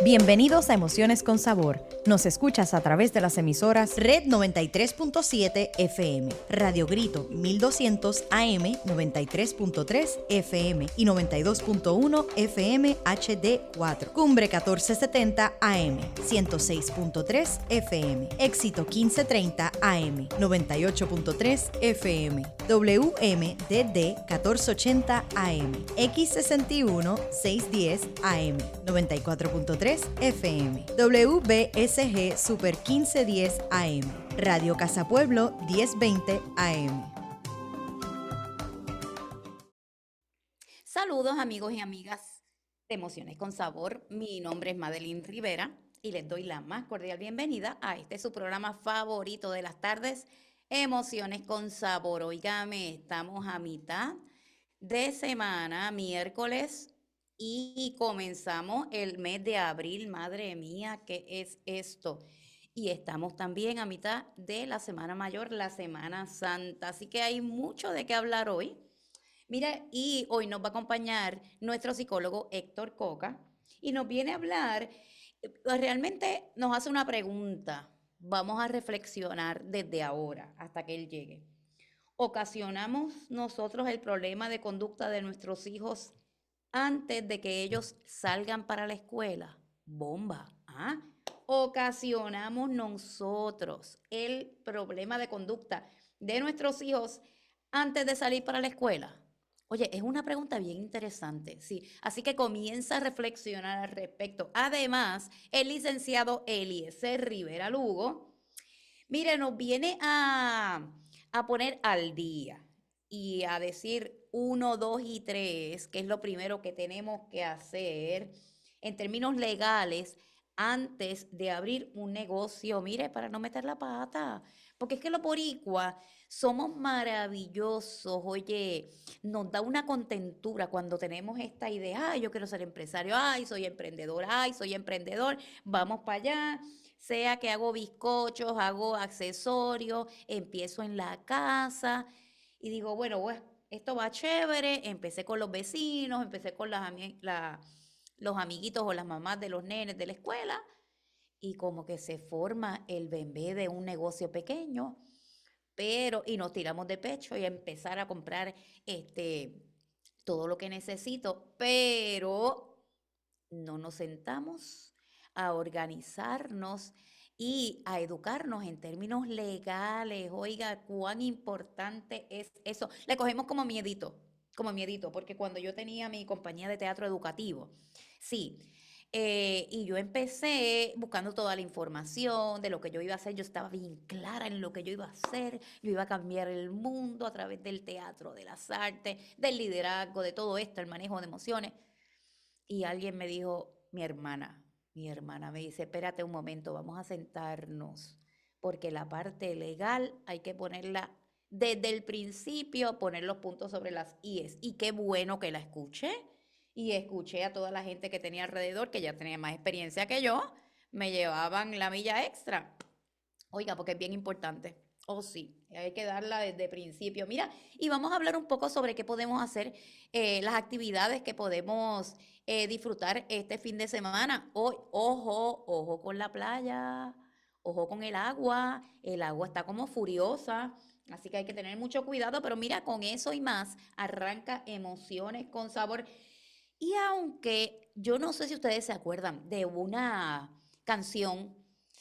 Bienvenidos a Emociones con Sabor. Nos escuchas a través de las emisoras Red 93.7 FM, Radio Grito 1200 AM 93.3 FM y 92.1 FM HD4, Cumbre 1470 AM 106.3 FM, Éxito 1530 AM 98.3 FM, WMDD 1480 AM, X61 610 AM 94.3 FM, WBSG Super 1510 AM, Radio Casa Pueblo 1020 AM. Saludos amigos y amigas de Emociones con Sabor. Mi nombre es Madeline Rivera y les doy la más cordial bienvenida a este su programa favorito de las tardes, Emociones con Sabor. Óigame, estamos a mitad de semana, miércoles, y comenzamos el mes de abril. Madre mía, ¿qué es esto? Y estamos también a mitad de la Semana Mayor, la Semana Santa. Así que hay mucho de qué hablar hoy. Mira, y hoy nos va a acompañar nuestro psicólogo Héctor Coca y nos viene a hablar, realmente nos hace una pregunta. Vamos a reflexionar desde ahora hasta que él llegue. ¿Ocasionamos nosotros el problema de conducta de nuestros hijos antes de que ellos salgan para la escuela? Bomba, ¿ah? Ocasionamos nosotros el problema de conducta de nuestros hijos antes de salir para la escuela. Oye, es una pregunta bien interesante, sí. Así que comienza a reflexionar al respecto. Además, el licenciado Eliezer Rivera Lugo, mire, nos viene a poner al día y a decir 1, 2 y 3, que es lo primero que tenemos que hacer en términos legales antes de abrir un negocio, mire, para no meter la pata. Porque es que los boricuas somos maravillosos, oye, nos da una contentura cuando tenemos esta idea, ay, yo quiero ser empresario, ay, soy emprendedor, vamos para allá. Sea que hago bizcochos, hago accesorios, empiezo en la casa y digo, bueno, esto va chévere. Empecé con los vecinos, empecé con los amiguitos o las mamás de los nenes de la escuela y como que se forma el bebé de un negocio pequeño, y nos tiramos de pecho y a empezar a comprar todo lo que necesito, pero no nos sentamos a organizarnos y a educarnos en términos legales. Oiga, cuán importante es eso. Le cogemos como miedito, porque cuando yo tenía mi compañía de teatro educativo, sí, y yo empecé buscando toda la información de lo que yo iba a hacer. Yo estaba bien clara en lo que yo iba a hacer. Yo iba a cambiar el mundo a través del teatro, de las artes, del liderazgo, de todo esto, el manejo de emociones. Y alguien me dijo, mi hermana me dice, espérate un momento, vamos a sentarnos, porque la parte legal hay que ponerla desde el principio, poner los puntos sobre las IES. Y qué bueno que la escuché. Y escuché a toda la gente que tenía alrededor, que ya tenía más experiencia que yo, me llevaban la milla extra. Oiga, porque es bien importante. Oh, sí, hay que darla desde el principio. Mira, y vamos a hablar un poco sobre qué podemos hacer, las actividades que podemos disfrutar este fin de semana. Hoy, ojo con la playa, ojo con el agua está como furiosa, así que hay que tener mucho cuidado, pero mira, con eso y más, arranca Emociones con Sabor. Y aunque yo no sé si ustedes se acuerdan de una canción,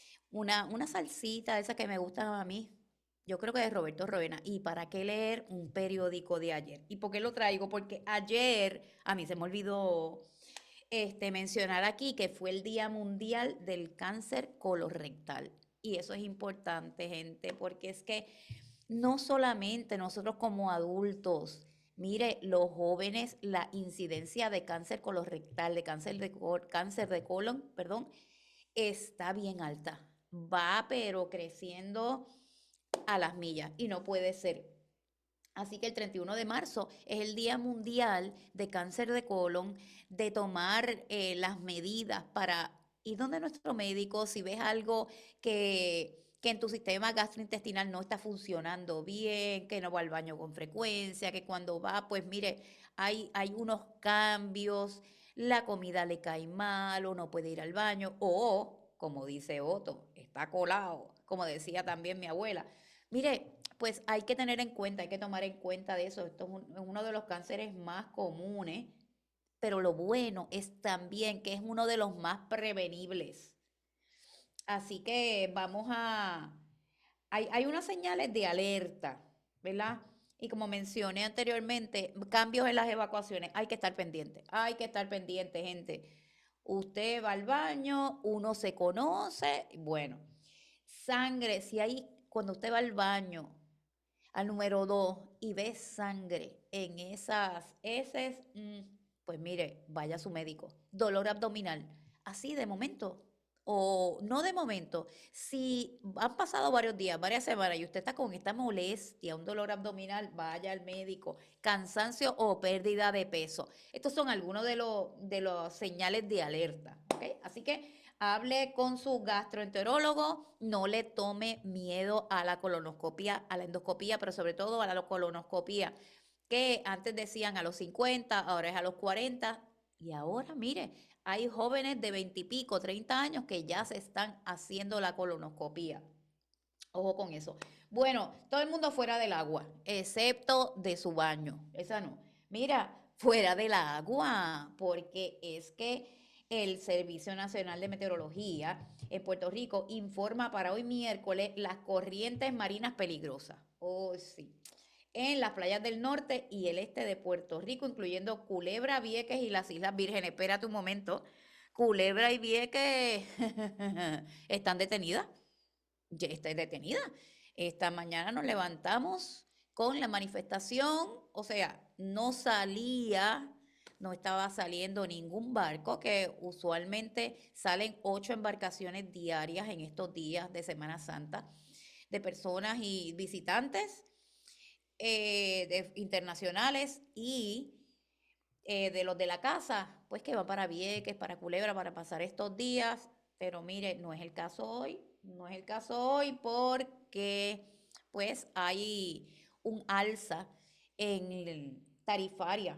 una salsita, esa que me gusta a mí. Yo creo que es Roberto Roena. ¿Y para qué leer un periódico de ayer? ¿Y por qué lo traigo? Porque ayer a mí se me olvidó mencionar aquí que fue el Día Mundial del Cáncer Colorectal. Y eso es importante, gente, porque es que no solamente nosotros como adultos, mire, los jóvenes, la incidencia de cáncer colorectal, de cáncer de colon, perdón, está bien alta. Va, pero creciendo a las millas y no puede ser. Así que el 31 de marzo es el Día Mundial de Cáncer de Colon, de tomar las medidas para ir donde nuestro médico si ves algo que en tu sistema gastrointestinal no está funcionando bien, que no va al baño con frecuencia, que cuando va, pues mire, hay unos cambios. la comida le cae mal o no puede ir al baño o, como dice Otto, está colado, como decía también mi abuela. Mire, pues hay que tener en cuenta, hay que tomar en cuenta de eso. Esto es uno de los cánceres más comunes, pero lo bueno es también que es uno de los más prevenibles. Así que hay unas señales de alerta, ¿verdad? Y como mencioné anteriormente, cambios en las evacuaciones, hay que estar pendiente, gente. Usted va al baño, uno se conoce, bueno, sangre, si hay, cuando usted va al baño, al número 2 y ve sangre en esas heces, pues mire, vaya a su médico. Dolor abdominal, así de momento, o no de momento, si han pasado varios días, varias semanas y usted está con esta molestia, un dolor abdominal, vaya al médico. Cansancio o pérdida de peso. Estos son algunos de los señales de alerta, ¿ok? Así que hable con su gastroenterólogo, no le tome miedo a la colonoscopia, a la endoscopia, pero sobre todo a la colonoscopia, que antes decían a los 50, ahora es a los 40, y ahora, mire, hay jóvenes de 20 y pico, 30 años que ya se están haciendo la colonoscopia. Ojo con eso. Bueno, todo el mundo fuera del agua, excepto de su baño. Esa no. Mira, fuera del agua, porque es que el Servicio Nacional de Meteorología en Puerto Rico informa para hoy miércoles las corrientes marinas peligrosas. Oh, sí. En las playas del norte y el este de Puerto Rico, incluyendo Culebra, Vieques y las Islas Vírgenes. Espérate un momento. Culebra y Vieques están detenidas. Ya está detenida. Esta mañana nos levantamos con la manifestación, o sea, no estaba saliendo ningún barco, que usualmente salen 8 embarcaciones diarias en estos días de Semana Santa, de personas y visitantes internacionales y de los de la casa, pues que van para Vieques, para Culebra, para pasar estos días. Pero mire, no es el caso hoy, no es el caso hoy porque pues hay un alza en tarifaria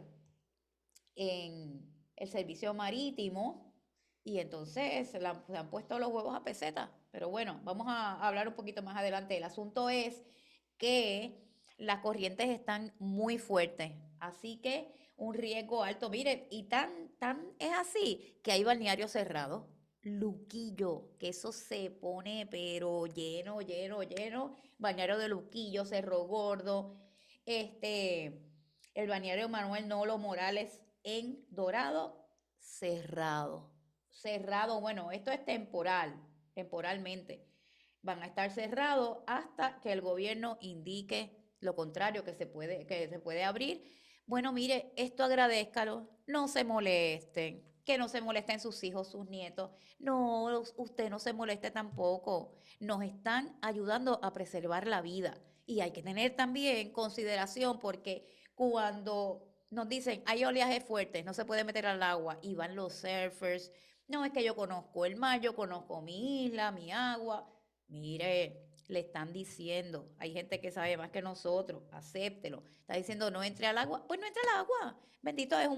en el servicio marítimo y entonces se han puesto los huevos a peseta. Pero bueno, vamos a hablar un poquito más adelante. El asunto es que las corrientes están muy fuertes, así que un riesgo alto. Mire, y tan es así que hay balnearios cerrados. Luquillo, que eso se pone pero lleno, lleno, lleno. Balneario de Luquillo, Cerro Gordo, este, el balneario Manuel Nolo Morales en Dorado, cerrado. Cerrado, bueno, esto es temporal, temporalmente. Van a estar cerrados hasta que el gobierno indique lo contrario, que se puede abrir. Bueno, mire, esto agradézcalo, no se molesten, que no se molesten sus hijos, sus nietos. No, usted no se moleste tampoco. Nos están ayudando a preservar la vida. Y hay que tener también consideración porque cuando nos dicen hay oleajes fuertes, no se puede meter al agua y van los surfers. No, es que yo conozco el mar, yo conozco mi isla, mi agua. Mire, le están diciendo, hay gente que sabe más que nosotros, acéptelo. Está diciendo no entre al agua, pues no entre al agua. Bendito es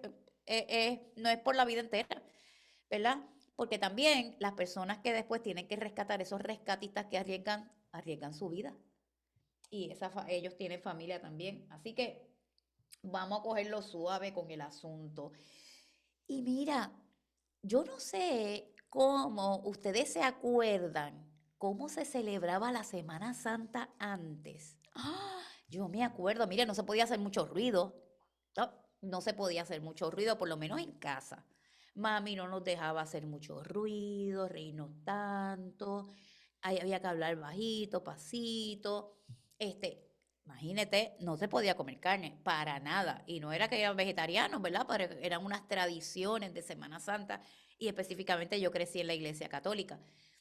no es por la vida entera, ¿verdad? Porque también las personas que después tienen que rescatar, esos rescatistas que arriesgan su vida. Y ellos tienen familia también. Así que vamos a cogerlo suave con el asunto. Y mira, yo no sé cómo ustedes se acuerdan cómo se celebraba la Semana Santa antes. ¡Ah! Yo me acuerdo, mira, no se podía hacer mucho ruido. No, no se podía hacer mucho ruido, por lo menos en casa. Mami no nos dejaba hacer mucho ruido, reírnos tanto. Ahí había que hablar bajito, pasito. Este, Imagínate, no se podía comer carne, para nada. Y no era que eran vegetarianos, ¿verdad? Pero eran unas tradiciones de Semana Santa y específicamente yo crecí en la iglesia católica.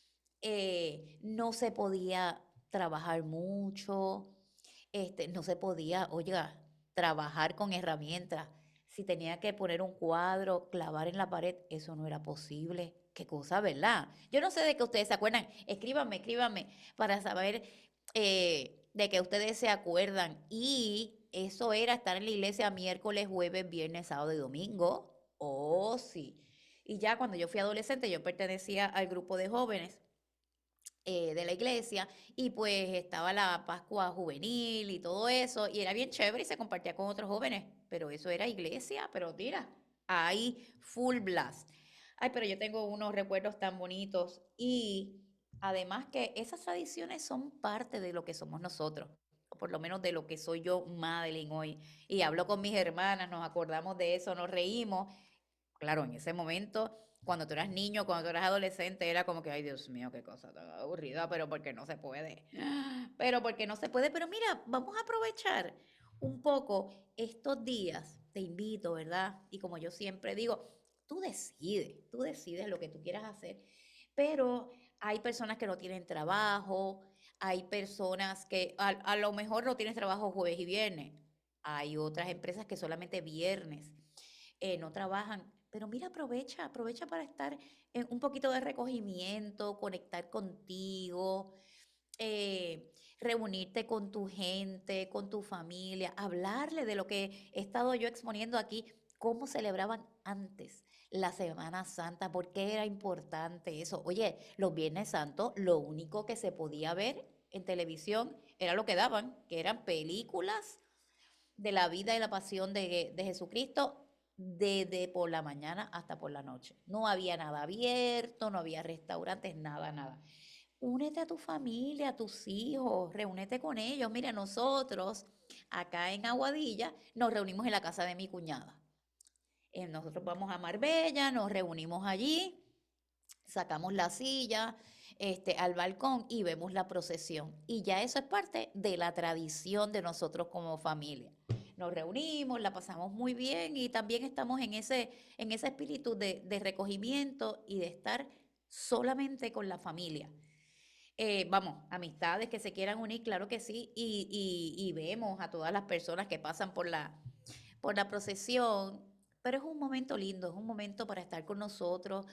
No se podía trabajar mucho, no se podía, oiga, trabajar con herramientas. Si tenía que poner un cuadro, clavar en la pared, eso no era posible. Qué cosa, ¿verdad? Yo no sé de qué ustedes se acuerdan. Escríbanme para saber de que ustedes se acuerdan. Y eso era estar en la iglesia miércoles, jueves, viernes, sábado y domingo. Oh, sí. Y ya cuando yo fui adolescente, yo pertenecía al grupo de jóvenes de la iglesia y pues estaba la Pascua Juvenil y todo eso y era bien chévere y se compartía con otros jóvenes, pero eso era iglesia, pero mira, ahí full blast. Ay, pero yo tengo unos recuerdos tan bonitos y además que esas tradiciones son parte de lo que somos nosotros, o por lo menos de lo que soy yo, Madeline, hoy. Y hablo con mis hermanas, nos acordamos de eso, nos reímos. Claro, en ese momento, cuando tú eras niño, cuando tú eras adolescente, era como que, ay, Dios mío, qué cosa tan aburrida, pero porque no se puede. Pero porque no se puede. Pero mira, vamos a aprovechar un poco estos días. Te invito, ¿verdad? Y como yo siempre digo, tú decides lo que tú quieras hacer. Pero hay personas que no tienen trabajo, hay personas que a lo mejor no tienen trabajo jueves y viernes. Hay otras empresas que solamente viernes no trabajan. Pero mira, aprovecha para estar en un poquito de recogimiento, conectar contigo, reunirte con tu gente, con tu familia, hablarle de lo que he estado yo exponiendo aquí, cómo celebraban antes la Semana Santa, por qué era importante eso. Oye, los Viernes Santos, lo único que se podía ver en televisión era lo que daban, que eran películas de la vida y la pasión de Jesucristo desde por la mañana hasta por la noche. No había nada abierto, no había restaurantes, nada. Únete a tu familia, a tus hijos, reúnete con ellos. Mira, nosotros acá en Aguadilla nos reunimos en la casa de mi cuñada. Nosotros vamos a Marbella, nos reunimos allí, sacamos la silla al balcón y vemos la procesión. Y ya eso es parte de la tradición de nosotros como familia. Nos reunimos, la pasamos muy bien y también estamos en ese espíritu de recogimiento y de estar solamente con la familia. Vamos, amistades que se quieran unir, claro que sí, y vemos a todas las personas que pasan por la procesión, pero es un momento lindo, es un momento para estar con nosotros,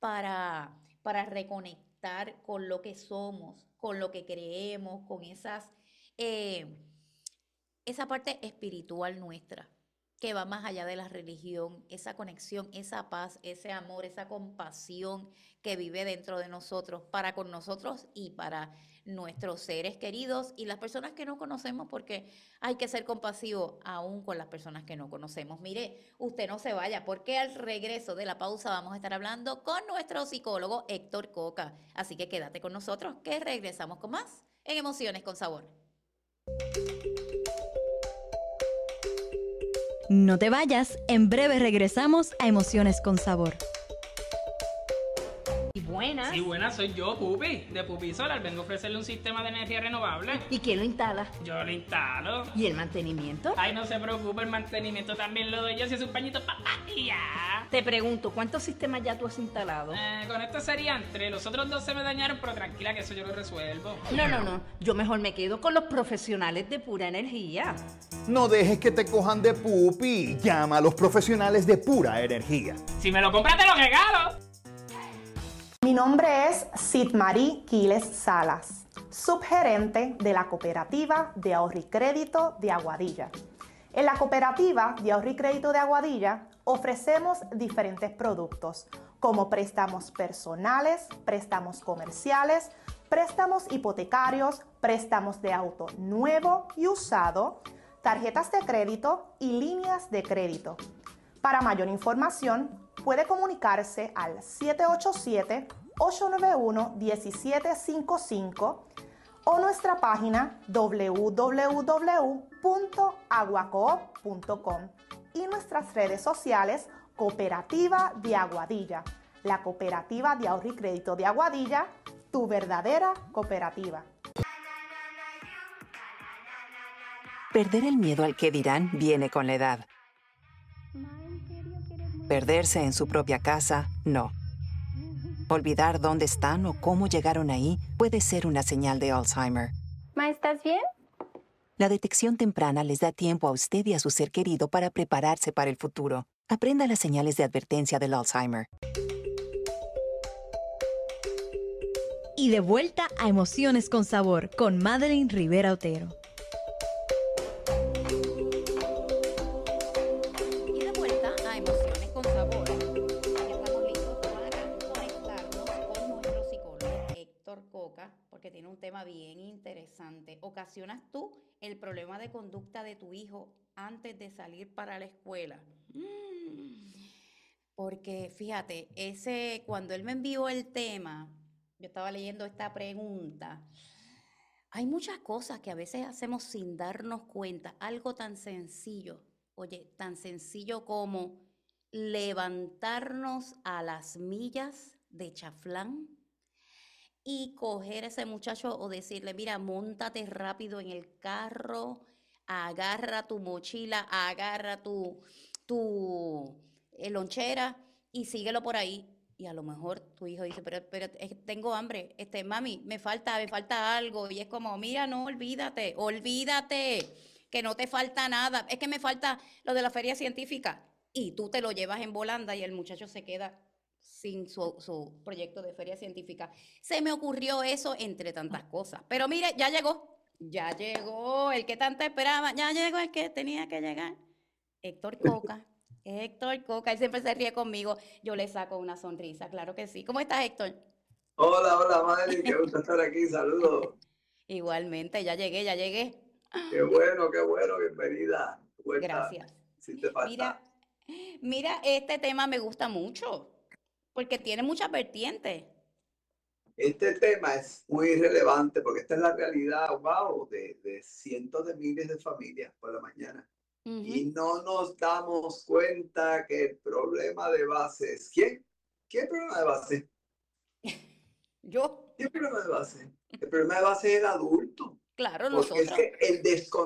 para reconectar con lo que somos, con lo que creemos, con esa parte espiritual nuestra, que va más allá de la religión, esa conexión, esa paz, ese amor, esa compasión que vive dentro de nosotros, para con nosotros y para nuestros seres queridos y las personas que no conocemos, porque hay que ser compasivo aún con las personas que no conocemos. Mire, usted no se vaya, porque al regreso de la pausa vamos a estar hablando con nuestro psicólogo Héctor Coca. Así que quédate con nosotros, que regresamos con más en Emociones con Sabor. No te vayas, en breve regresamos a Emociones con Sabor. Buenas. Sí, buenas, soy yo, Pupi, de Pupi Solar. Vengo a ofrecerle un sistema de energía renovable. ¿Y quién lo instala? Yo lo instalo. ¿Y el mantenimiento? Ay, no se preocupe, el mantenimiento también lo doy yo, si es un pañito y ya. Te pregunto, ¿cuántos sistemas ya tú has instalado? Con esto serían 3, los otros 2 se me dañaron, pero tranquila que eso yo lo resuelvo. No, yo mejor me quedo con los profesionales de Pura Energía. No dejes que te cojan de pupi. Llama a los profesionales de Pura Energía. Si me lo compras, te lo regalo. Mi nombre es Sidmarí Quiles Salas, subgerente de la Cooperativa de Ahorro y Crédito de Aguadilla. En la Cooperativa de Ahorro y Crédito de Aguadilla ofrecemos diferentes productos como préstamos personales, préstamos comerciales, préstamos hipotecarios, préstamos de auto nuevo y usado, tarjetas de crédito y líneas de crédito. Para mayor información, puede comunicarse al 787-891-1755 o nuestra página www.aguacoop.com y nuestras redes sociales Cooperativa de Aguadilla, la Cooperativa de Ahorro y Crédito de Aguadilla, tu verdadera cooperativa. Perder el miedo al que dirán viene con la edad. Perderse en su propia casa, no. Olvidar dónde están o cómo llegaron ahí puede ser una señal de Alzheimer. Ma, ¿estás bien? La detección temprana les da tiempo a usted y a su ser querido para prepararse para el futuro. Aprenda las señales de advertencia del Alzheimer. Y de vuelta a Emociones con Sabor con Madeline Rivera Otero. Y de vuelta a Emociones con Sabor. relacionas tú el problema de conducta de tu hijo antes de salir para la escuela? Porque fíjate, cuando él me envió el tema, yo estaba leyendo esta pregunta. Hay muchas cosas que a veces hacemos sin darnos cuenta. Algo tan sencillo, oye, tan sencillo como levantarnos a las millas de chaflán y coger a ese muchacho o decirle, mira, móntate rápido en el carro, agarra tu mochila, agarra tu lonchera y síguelo por ahí. Y a lo mejor tu hijo dice, pero tengo hambre, mami, me falta algo. Y es como, mira, no, olvídate, que no te falta nada. Es que me falta lo de la feria científica. Y tú te lo llevas en volanda y el muchacho se queda sin su proyecto de feria científica. Se me ocurrió eso entre tantas cosas. Pero mire, ya llegó el que tanto esperaba, ya llegó el que tenía que llegar. Héctor Coca, él siempre se ríe conmigo, yo le saco una sonrisa, claro que sí. ¿Cómo estás, Héctor? Hola, Madeline, qué gusto estar aquí, saludos. Igualmente, ya llegué. Qué bueno, bienvenida. Gracias. Si te falta. Mira, este tema me gusta mucho, porque tiene muchas vertientes. Este tema es muy relevante porque esta es la realidad, wow, de cientos de miles de familias por la mañana. Y no nos damos cuenta que el problema de base es ¿quién? ¿Quién es el problema de base? Yo. ¿Quién es el problema de base? El problema de base es el adulto. Claro, porque nosotros. es que el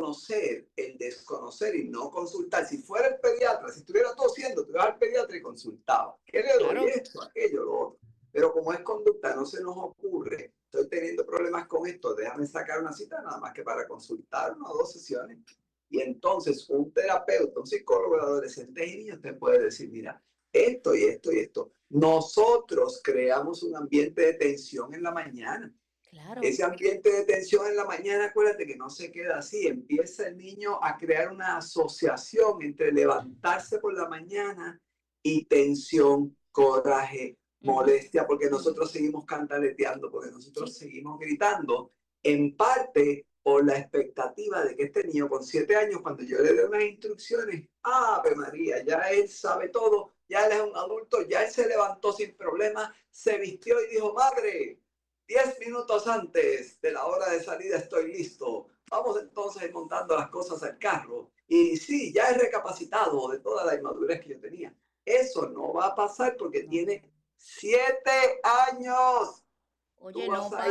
desconocer y no consultar, si fuera el pediatra, si estuviera tosiendo, tú ibas al pediatra y consultaba. ¿Qué le doy? Claro. Esto, aquello, lo otro. Pero como es conducta, no se nos ocurre, estoy teniendo problemas con esto, déjame sacar una cita nada más que para consultar 1 o 2 sesiones. Y entonces un terapeuta, un psicólogo de adolescentes y niños te puede decir, mira, esto y esto y esto. Nosotros creamos un ambiente de tensión en la mañana. Claro. Ese ambiente de tensión en la mañana, acuérdate que no se queda así. Empieza el niño a crear una asociación entre levantarse por la mañana y tensión, coraje, molestia, porque nosotros seguimos cantaleteando, porque nosotros seguimos gritando, en parte por la expectativa de que este niño con 7 años, cuando yo le dé unas instrucciones, ¡Ave María! Ya él sabe todo, ya él es un adulto, ya él se levantó sin problema, se vistió y dijo, madre, 10 minutos antes de la hora de salida estoy listo. Vamos entonces montando las cosas al carro. Y sí, ya he recapacitado de toda la inmadurez que yo tenía. Eso no va a pasar porque tiene 7 años. Oye,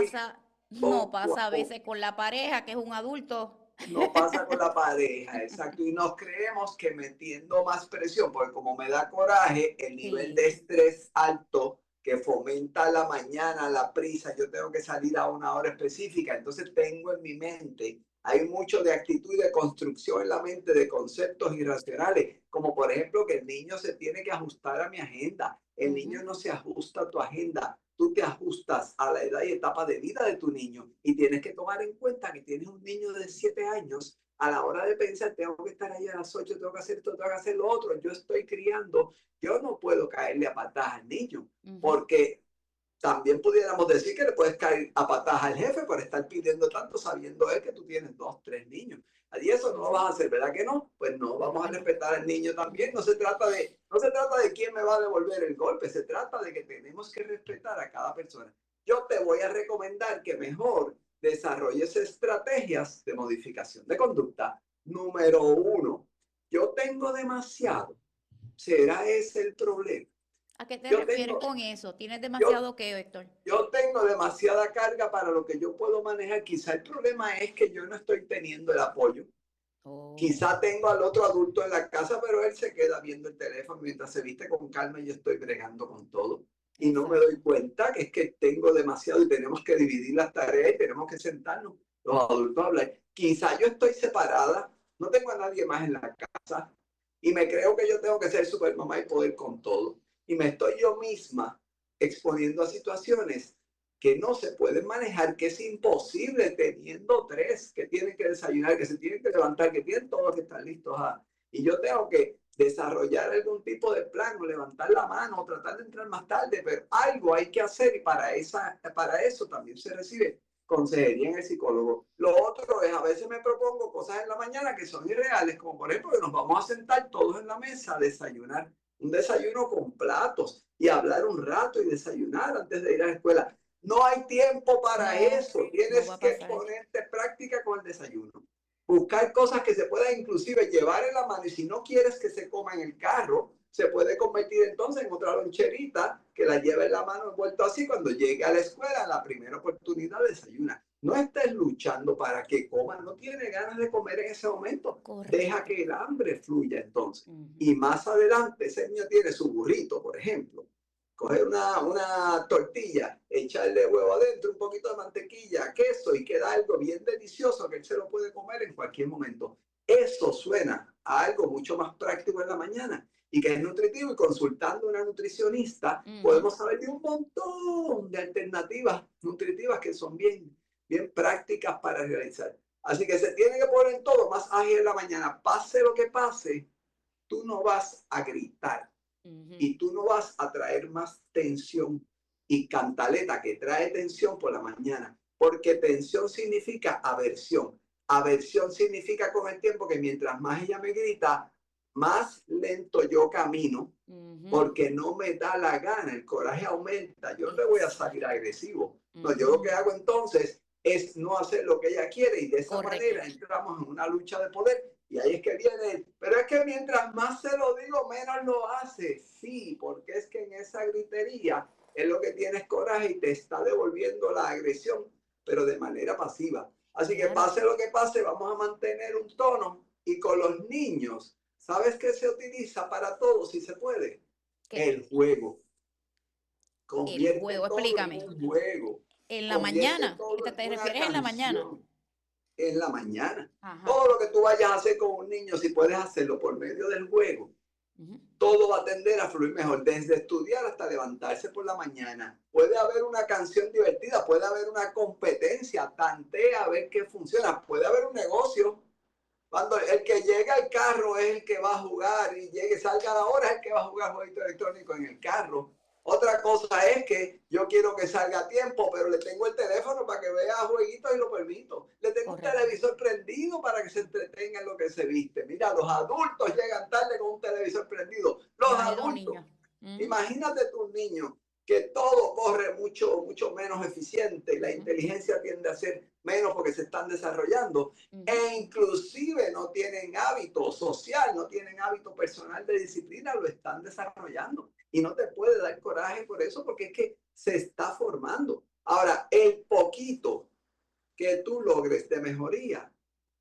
no pasa a veces con la pareja, que es un adulto. No pasa con la pareja, exacto. Y nos creemos que metiendo más presión, porque como me da coraje, el nivel de estrés alto que fomenta la mañana, la prisa, yo tengo que salir a una hora específica, entonces tengo en mi mente, hay mucho de actitud y de construcción en la mente de conceptos irracionales, como por ejemplo que el niño se tiene que ajustar a mi agenda, el niño no se ajusta a tu agenda, tú te ajustas a la edad y etapa de vida de tu niño y tienes que tomar en cuenta que tienes un niño de 7 años, a la hora de pensar, tengo que estar ahí a las 8, tengo que hacer esto, tengo que hacer lo otro, yo estoy criando, yo no puedo caerle a patadas al niño, porque también pudiéramos decir que le puedes caer a patadas al jefe por estar pidiendo tanto, sabiendo él que tú tienes 2, 3 niños. Y eso no lo vas a hacer, ¿verdad que no? Pues no, vamos a respetar al niño también. No se trata de quién me va a devolver el golpe, se trata de que tenemos que respetar a cada persona. Yo te voy a recomendar que mejor desarrolles estrategias de modificación de conducta. Número 1, yo tengo demasiado. ¿Será ese el problema? ¿A qué te refieres con eso? ¿Tienes demasiado qué, Héctor? Yo tengo demasiada carga para lo que yo puedo manejar. Quizá el problema es que yo no estoy teniendo el apoyo. Quizá tengo al otro adulto en la casa, pero él se queda viendo el teléfono mientras se viste con calma y yo estoy bregando con todo. Y no me doy cuenta que es que tengo demasiado y tenemos que dividir las tareas y tenemos que sentarnos los adultos a hablar. Quizá yo estoy separada, no tengo a nadie más en la casa y me creo que yo tengo que ser super mamá y poder con todo. Y me estoy yo misma exponiendo a situaciones que no se pueden manejar, que es imposible teniendo 3 que tienen que desayunar, que se tienen que levantar, que tienen todos que estar listos. Y yo tengo que desarrollar algún tipo de plan o levantar la mano o tratar de entrar más tarde, pero algo hay que hacer y para eso también se recibe consejería en el psicólogo. Lo otro es, a veces me propongo cosas en la mañana que son irreales, como por ejemplo que nos vamos a sentar todos en la mesa a desayunar, un desayuno con platos y hablar un rato y desayunar antes de ir a la escuela. No hay tiempo para eso, tienes que ponerte en práctica con el desayuno. Buscar cosas que se puedan inclusive llevar en la mano y si no quieres que se coma en el carro, se puede convertir entonces en otra loncherita que la lleva en la mano envuelto así cuando llegue a la escuela, la primera oportunidad desayuna. No estés luchando para que coma, no tiene ganas de comer en ese momento. Correcto. Deja que el hambre fluya entonces. Y más adelante ese niño tiene su burrito, por ejemplo. Coger una tortilla, echarle huevo adentro, un poquito de mantequilla, queso y queda algo bien delicioso que él se lo puede comer en cualquier momento. Eso suena a algo mucho más práctico en la mañana y que es nutritivo y consultando a una nutricionista podemos saber de un montón de alternativas nutritivas que son bien prácticas para realizar. Así que se tiene que poner en todo más ágil en la mañana. Pase lo que pase, tú no vas a gritar. Y tú no vas a traer más tensión y cantaleta que trae tensión por la mañana, porque tensión significa aversión. Aversión significa con el tiempo que mientras más ella me grita, más lento yo camino, porque no me da la gana, el coraje aumenta, yo no le voy a salir agresivo. No, yo lo que hago entonces es no hacer lo que ella quiere y de esa manera entramos en una lucha de poder. Y ahí es que viene, pero es que mientras más se lo digo, menos lo hace. Sí, porque es que en esa gritería es lo que tienes coraje y te está devolviendo la agresión, pero de manera pasiva. Así que pase lo que pase, vamos a mantener un tono. Y con los niños, ¿sabes qué se utiliza para todo si se puede? ¿Qué? El juego. El juego, explícame. En un juego. ¿En la mañana? ¿Te refieres en la mañana? En la mañana. Ajá. Todo lo que tú vayas a hacer con un niño, si puedes hacerlo por medio del juego, todo va a tender a fluir mejor, desde estudiar hasta levantarse por la mañana. Puede haber una canción divertida, puede haber una competencia, tantea a ver qué funciona, puede haber un negocio. Cuando el que llega al carro es el que va a jugar y salga a la hora es el que va a jugar jueguito electrónico en el carro. Otra cosa es que yo quiero que salga a tiempo, pero le tengo el teléfono para que vea jueguitos y lo permito. Le tengo un televisor prendido para que se entretenga en lo que se viste. Mira, los adultos llegan tarde con un televisor prendido. Los adultos. Imagínate tu niño que todo corre mucho menos eficiente. La inteligencia tiende a ser menos porque se están desarrollando. E inclusive no tienen hábito social, no tienen hábito personal de disciplina, lo están desarrollando. Y no te puede dar coraje por eso porque es que se está formando. Ahora, el poquito que tú logres de mejoría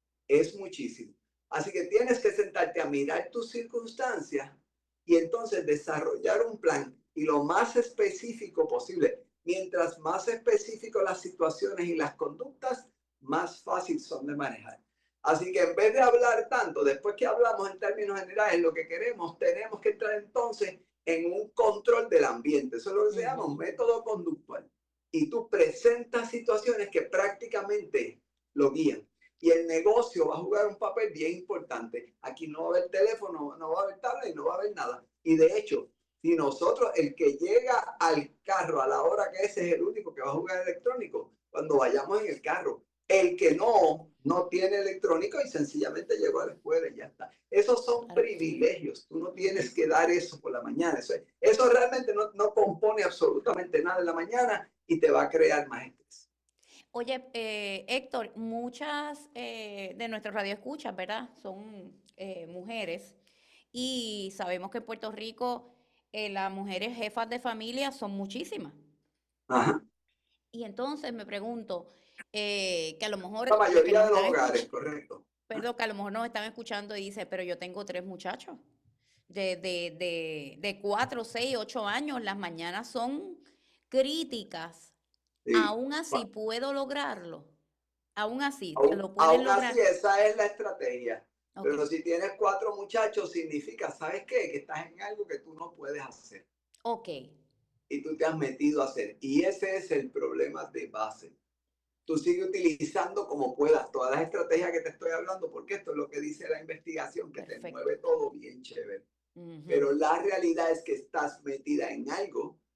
es muchísimo. Así que tienes que sentarte a mirar tus circunstancias y entonces desarrollar un plan y lo más específico posible. Mientras más específico las situaciones y las conductas, más fácil son de manejar. Así que en vez de hablar tanto, después que hablamos en términos generales, lo que queremos, tenemos que entrar entonces en un control del ambiente. Eso es lo que se llama un método conductual. Y tú presentas situaciones que prácticamente lo guían. Y el negocio va a jugar un papel bien importante. Aquí no va a haber teléfono, no va a haber tablet y no va a haber nada. Y de hecho, si nosotros, el que llega al carro a la hora que ese es el único que va a jugar electrónico, cuando vayamos en el carro, el que no tiene electrónico y sencillamente llegó a la escuela y ya está. Esos son privilegios. Tú no tienes que dar eso por la mañana. Eso realmente no compone absolutamente nada en la mañana y te va a crear más estrés. Oye, Héctor, muchas de nuestros radioescuchas, ¿verdad? Son mujeres y sabemos que en Puerto Rico las mujeres jefas de familia son muchísimas. Ajá. Y entonces me pregunto, que a lo mejor... La mayoría de los hogares, correcto. Perdón, que a lo mejor nos están escuchando y dicen, pero yo tengo 3 muchachos de 4, 6, 8 años. Las mañanas son críticas. Sí. Aún así, ¿puedo lograrlo? Aún así, ¿lo pueden lograr? Aún así, esa es la estrategia. Okay. Pero si tienes 4 muchachos, significa, ¿sabes qué? Que estás en algo que tú no puedes hacer. Ok. Y tú te has metido a hacer. Y ese es el problema de base. Tú sigues utilizando como puedas todas las estrategias que te estoy hablando, porque esto es lo que dice la investigación, que Perfecto. Te mueve todo bien chévere. Pero la realidad es que estás metida en algo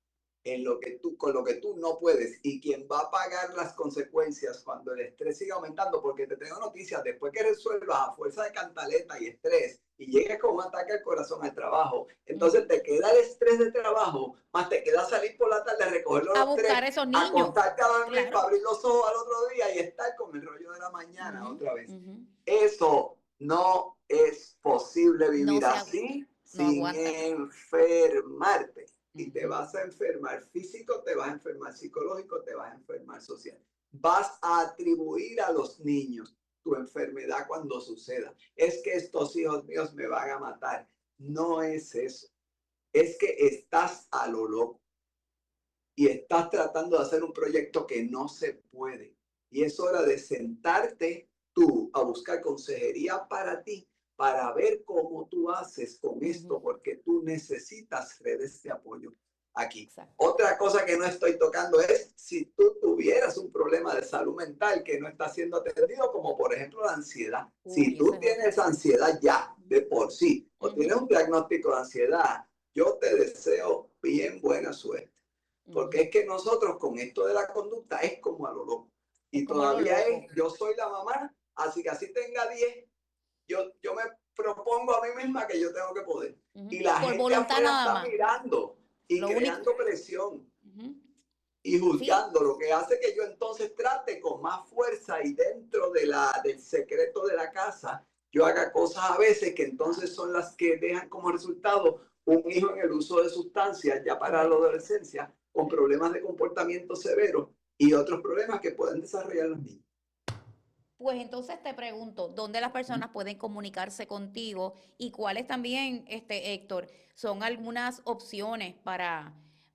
con lo que tú no puedes, y quien va a pagar las consecuencias cuando el estrés siga aumentando, porque te tengo noticias, después que resuelvas a fuerza de cantaleta y estrés y llegues con un ataque al corazón al trabajo, entonces te queda el estrés de trabajo, más te queda salir por la tarde, recogerlo A buscar esos niños. acostarte a dormir, Claro. para abrir los ojos al otro día y estar con el rollo de la mañana otra vez. Ujú. Eso no es posible vivir No se así no sin aguanta. enfermarte. Y te Ujú. vas a enfermar físico, te vas a enfermar psicológico, te vas a enfermar social. Vas a atribuir a los niños tu enfermedad cuando suceda. Es que estos hijos míos me van a matar. No es eso. Es que estás a lo loco y estás tratando de hacer un proyecto que no se puede. Y es hora de sentarte tú a buscar consejería para ti, para ver cómo tú haces con esto, porque tú necesitas redes de apoyo aquí. Exacto. Otra cosa que no estoy tocando es si tú tuvieras un problema de salud mental que no está siendo atendido, como por ejemplo la ansiedad. Si tú tienes ansiedad ya de por sí, o tienes un diagnóstico de ansiedad, yo te deseo bien buena suerte. Porque es que nosotros con esto de la conducta es como a lo loco. Y todavía es, yo soy la mamá, así que así tenga 10, yo me propongo a mí misma que yo tengo que poder. Y la Por gente voluntad afuera nada está más. mirando y Lo creando presión y juzgando, lo que hace que yo entonces trate con más fuerza y dentro de del secreto de la casa, yo haga cosas a veces que entonces son las que dejan como resultado un hijo en el uso de sustancias ya para la adolescencia, con problemas de comportamiento severos y otros problemas que pueden desarrollar los niños. Pues entonces te pregunto, ¿dónde las personas pueden comunicarse contigo y cuáles también, Héctor, son algunas opciones para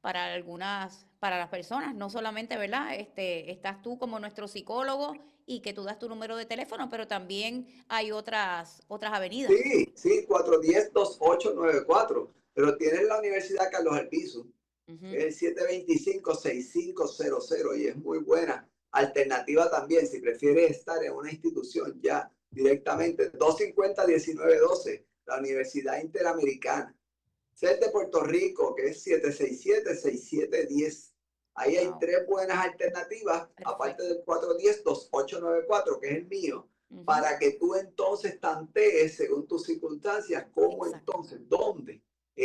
las personas? No solamente, ¿verdad? Estás tú como nuestro psicólogo y que tú das tu número de teléfono, pero también hay otras avenidas. Sí, 410-2894, pero tienes la Universidad Carlos Albizu, que es el 725-6500 y es muy buena. Alternativa también, si prefieres estar en una institución ya directamente, 250-1912, la Universidad Interamericana. CEL de Puerto Rico, que es 767-6710. Ahí hay 3 buenas alternativas, aparte del 410-2894, que es el mío, para que tú entonces tantees según tus circunstancias, cómo entonces, dónde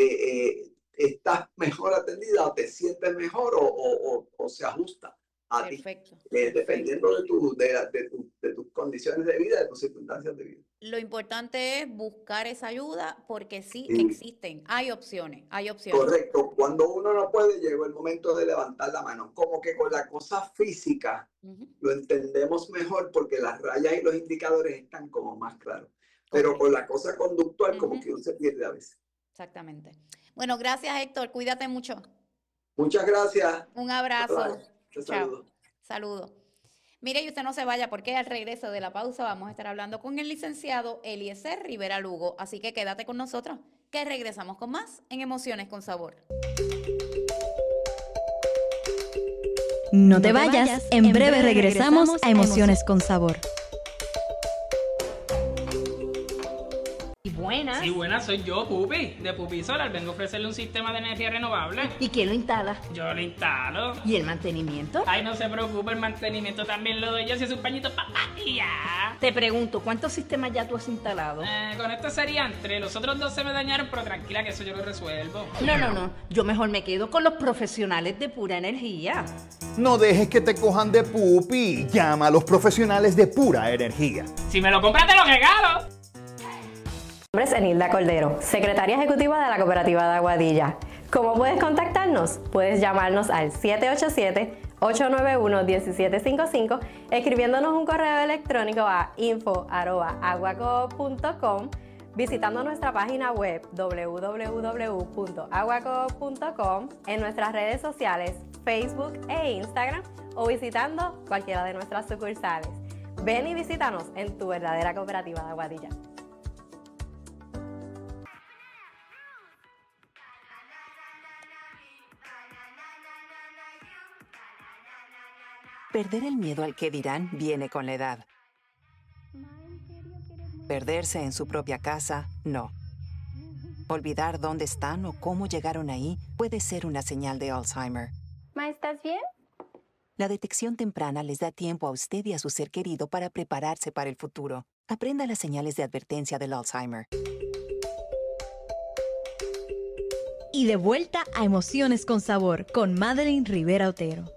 estás mejor atendida o te sientes mejor o se ajusta a ti, dependiendo de tus condiciones de vida, de tus circunstancias de vida. Lo importante es buscar esa ayuda porque sí existen, hay opciones. Correcto, cuando uno no puede, llegó el momento de levantar la mano, como que con la cosa física lo entendemos mejor porque las rayas y los indicadores están como más claros, pero con la cosa conductual como que uno se pierde a veces. Exactamente. Bueno, gracias Héctor, cuídate mucho. Muchas gracias. Un abrazo. Chao. Saludos. Mire, y usted no se vaya porque al regreso de la pausa vamos a estar hablando con el licenciado Eliezer Rivera Lugo. Así que quédate con nosotros, que regresamos con más en Emociones con Sabor. No te vayas, en breve regresamos a Emociones con Sabor. Buenas. Sí, buenas, soy yo, Pupi, de Pupi Solar. Vengo a ofrecerle un sistema de energía renovable. ¿Y quién lo instala? Yo lo instalo. ¿Y el mantenimiento? Ay, no se preocupe, el mantenimiento también lo doy yo, si es un pañito y ya. Te pregunto, ¿cuántos sistemas ya tú has instalado? Con esto serían 3, los otros 2 se me dañaron, pero tranquila que eso yo lo resuelvo. No, yo mejor me quedo con los profesionales de Pura Energía. No dejes que te cojan de pupi. Llama a los profesionales de Pura Energía. Si me lo compras, te lo regalo. Mi nombre es Enilda Cordero, secretaria ejecutiva de la Cooperativa de Aguadilla. ¿Cómo puedes contactarnos? Puedes llamarnos al 787-891-1755, escribiéndonos un correo electrónico a info@aguacoop.com, visitando nuestra página web www.aguacoop.com, en nuestras redes sociales Facebook e Instagram o visitando cualquiera de nuestras sucursales. Ven y visítanos en tu verdadera Cooperativa de Aguadilla. Perder el miedo al que dirán viene con la edad. Perderse en su propia casa, no. Olvidar dónde están o cómo llegaron ahí puede ser una señal de Alzheimer. Ma, ¿estás bien? La detección temprana les da tiempo a usted y a su ser querido para prepararse para el futuro. Aprenda las señales de advertencia del Alzheimer. Y de vuelta a Emociones con Sabor con Madeline Rivera Otero.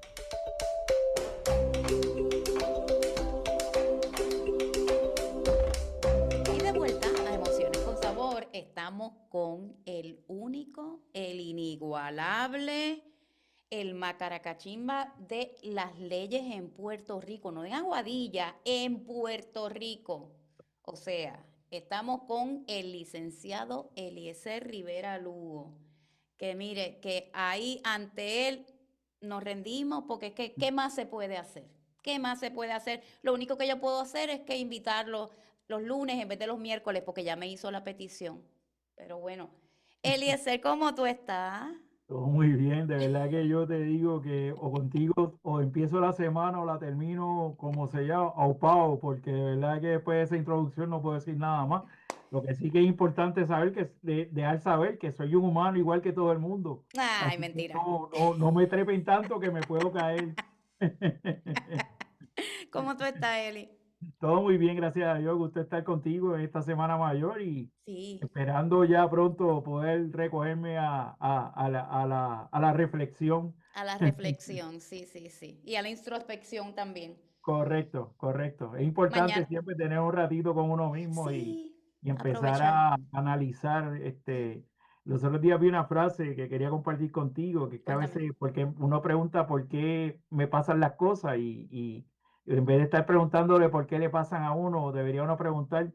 Y de vuelta a Emociones con Sabor, estamos con el único, el inigualable, el macaracachimba de las leyes en Puerto Rico, no en Aguadilla, en Puerto Rico. O sea, estamos con el licenciado Eliezer Rivera Lugo, que mire, que ahí ante él nos rendimos porque es que, ¿qué más se puede hacer? ¿Qué más se puede hacer? Lo único que yo puedo hacer es que invitarlo los lunes en vez de los miércoles porque ya me hizo la petición. Pero bueno, Eliezer, ¿cómo tú estás? Todo muy bien, de verdad que yo te digo que o contigo o empiezo la semana o la termino como se llama, aupado, porque de verdad que después de esa introducción no puedo decir nada más. Lo que sí que es importante saber que dejar saber que soy un humano igual que todo el mundo. Ay, Así que mentira. no me trepen tanto que me puedo caer. ¿Cómo tú estás, Eli? Todo muy bien, gracias a Dios. Gusto estar contigo en esta semana mayor y Sí, esperando ya pronto poder recogerme a la reflexión. a la reflexión, sí, sí, sí. Y a la introspección también. Correcto, correcto. Es importante Mañana, siempre tener un ratito con uno mismo sí, y empezar aprovechar. a analizar. Los otros días vi una frase que quería compartir contigo, que es que a Cuéntame. veces, porque uno pregunta por qué me pasan las cosas y en vez de estar preguntándole por qué le pasan a uno, debería uno preguntar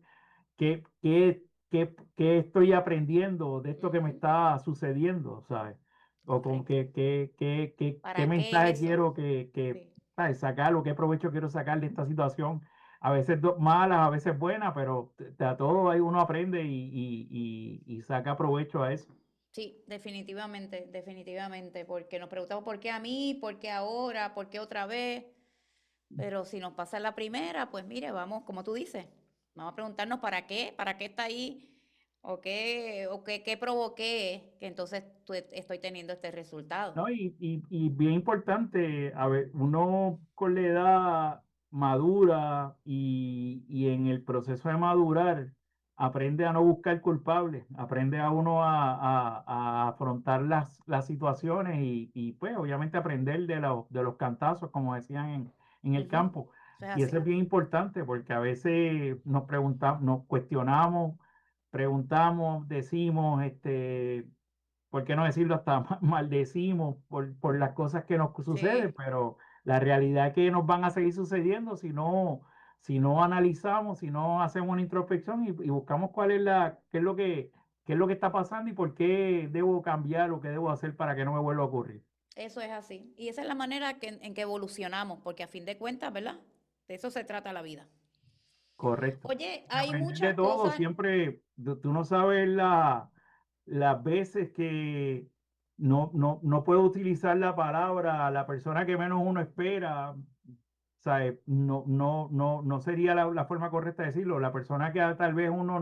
qué estoy aprendiendo de esto que me Ujú, está sucediendo, ¿sabes? O con correcto. qué ¿Para qué mensaje eso? quiero Sí. ¿sabes? Sacar o qué provecho quiero sacar de esta situación. A veces malas, a veces buenas, pero a todo ahí uno aprende y saca provecho a eso. Sí, definitivamente, definitivamente, porque nos preguntamos por qué a mí, por qué ahora, por qué otra vez, pero si nos pasa la primera, pues mire, vamos, como tú dices, vamos a preguntarnos para qué está ahí, qué provoqué, que entonces estoy teniendo este resultado. ¿No? Y bien importante, a ver, uno con la edad madura y en el proceso de madurar aprende a no buscar culpables, aprende a uno a afrontar las situaciones pues obviamente aprender de los cantazos, como decían en el Ujú, campo. eso es Y eso así. es bien importante porque a veces nos preguntamos, nos cuestionamos, preguntamos, decimos, ¿por qué no decirlo? Hasta maldecimos por las cosas que nos suceden, Sí, pero la realidad es que nos van a seguir sucediendo si no analizamos, si no hacemos una introspección y buscamos qué es lo que está pasando y por qué debo cambiar o qué debo hacer para que no me vuelva a ocurrir. eso es así. Y esa es la manera en que evolucionamos, porque a fin de cuentas, ¿verdad? De eso se trata la vida. Correcto. Oye, Y hay aprender de muchas todo, cosas. siempre, tú no sabes las veces que no puedo utilizar la palabra, la persona que menos uno espera, ¿sabes? No sería la forma correcta de decirlo. La persona que tal vez uno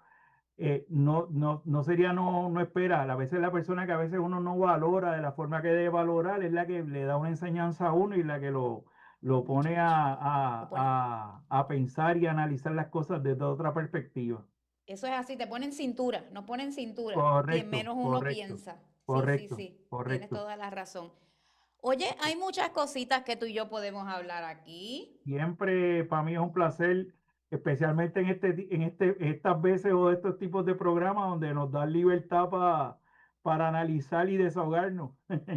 no sería, no espera. A veces la persona que a veces uno no valora de la forma que debe valorar es la que le da una enseñanza a uno y la que lo pone Muchacho, te pone, a pensar y analizar las cosas desde otra perspectiva. eso es así, te ponen cintura, nos ponen cintura, quien Correcto, menos uno correcto, piensa. Sí, sí, correcto, sí, tienes correcto. toda la razón. Oye, hay muchas cositas que tú y yo podemos hablar aquí. Siempre para mí es un placer, especialmente estas veces o estos tipos de programas donde nos dan libertad para analizar y desahogarnos.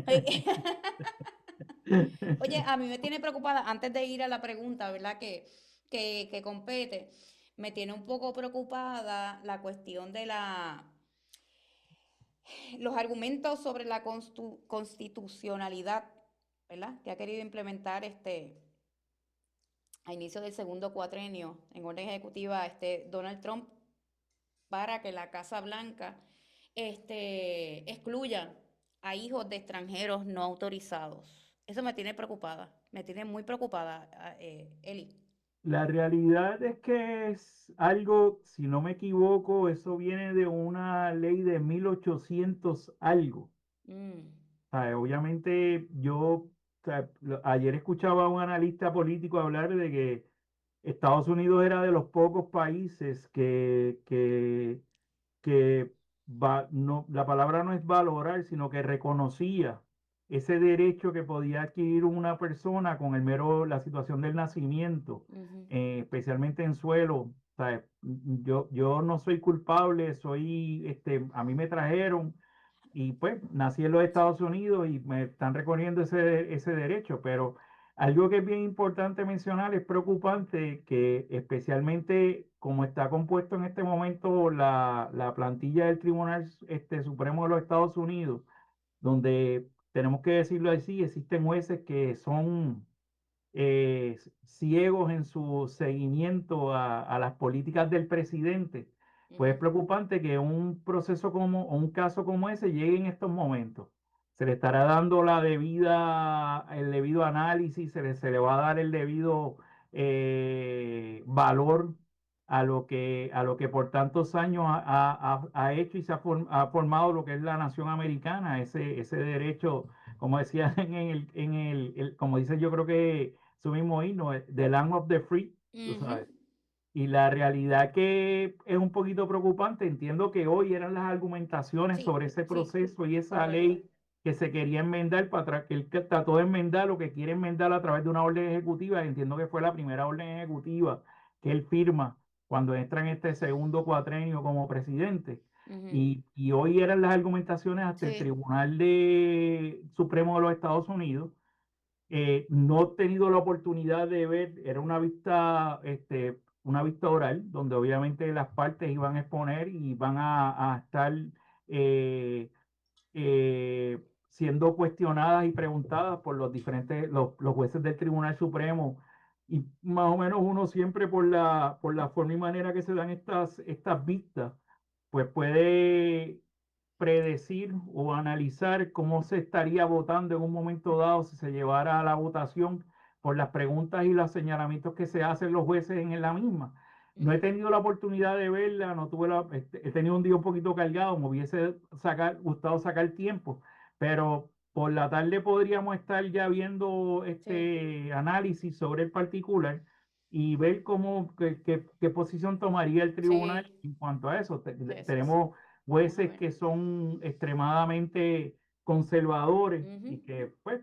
Oye, a mí me tiene preocupada, antes de ir a la pregunta, ¿verdad? Que compete, me tiene un poco preocupada la cuestión de los argumentos sobre la constitucionalidad, ¿verdad? Que ha querido implementar a inicio del segundo cuatrenio en orden ejecutiva Donald Trump para que la Casa Blanca excluya a hijos de extranjeros no autorizados. Eso me tiene preocupada, me tiene muy preocupada, Eli. La realidad es que es algo, si no me equivoco, eso viene de una ley de 1800 algo. Mm, Obviamente yo ayer escuchaba a un analista político hablar de que Estados Unidos era de los pocos países que no, la palabra no es valorar, sino que reconocía ese derecho que podía adquirir una persona con la situación del nacimiento, ujú. especialmente en suelo. Yo no soy culpable, a mí me trajeron y pues nací en los Estados Unidos y me están reconociendo ese derecho, pero algo que es bien importante mencionar, es preocupante que especialmente como está compuesto en este momento la plantilla del Tribunal Supremo de los Estados Unidos, donde tenemos que decirlo así, existen jueces que son ciegos en su seguimiento a las políticas del presidente. Pues es Ujú. preocupante que un proceso o un caso como ese llegue en estos momentos. Se le estará dando el debido análisis, se le va a dar el debido valor a lo que por tantos años ha hecho y ha formado lo que es la nación americana, ese derecho, como decía como dice, yo creo que su mismo himno, The Land of the Free, tú Ujú. sabes. Y la realidad que es un poquito preocupante, entiendo que hoy eran las argumentaciones Sí, sobre ese sí, proceso y esa correcto. ley que se quería enmendar, que él trató de enmendar lo que quiere enmendar a través de una orden ejecutiva. Entiendo que fue la primera orden ejecutiva que él firma cuando entra en este segundo cuatrenio como presidente. Ujú. Y hoy eran las argumentaciones hasta el Sí. Tribunal Supremo de los Estados Unidos. No he tenido la oportunidad de ver, era una vista oral, donde obviamente las partes iban a exponer y van a estar eh, siendo cuestionadas y preguntadas por los jueces del Tribunal Supremo. Y más o menos uno siempre por la forma y manera que se dan estas vistas, pues puede predecir o analizar cómo se estaría votando en un momento dado si se llevara a la votación por las preguntas y los señalamientos que se hacen los jueces en la misma. No he Ujú. tenido la oportunidad de verla, no tuve he tenido un día un poquito cargado, me hubiese gustado sacar tiempo, pero por la tarde podríamos estar ya viendo Sí, este análisis sobre el particular y ver qué posición tomaría el tribunal sí, en cuanto a eso. eso sí. Tenemos Vamos a jueces ver. que son extremadamente conservadores y Ujú. que pues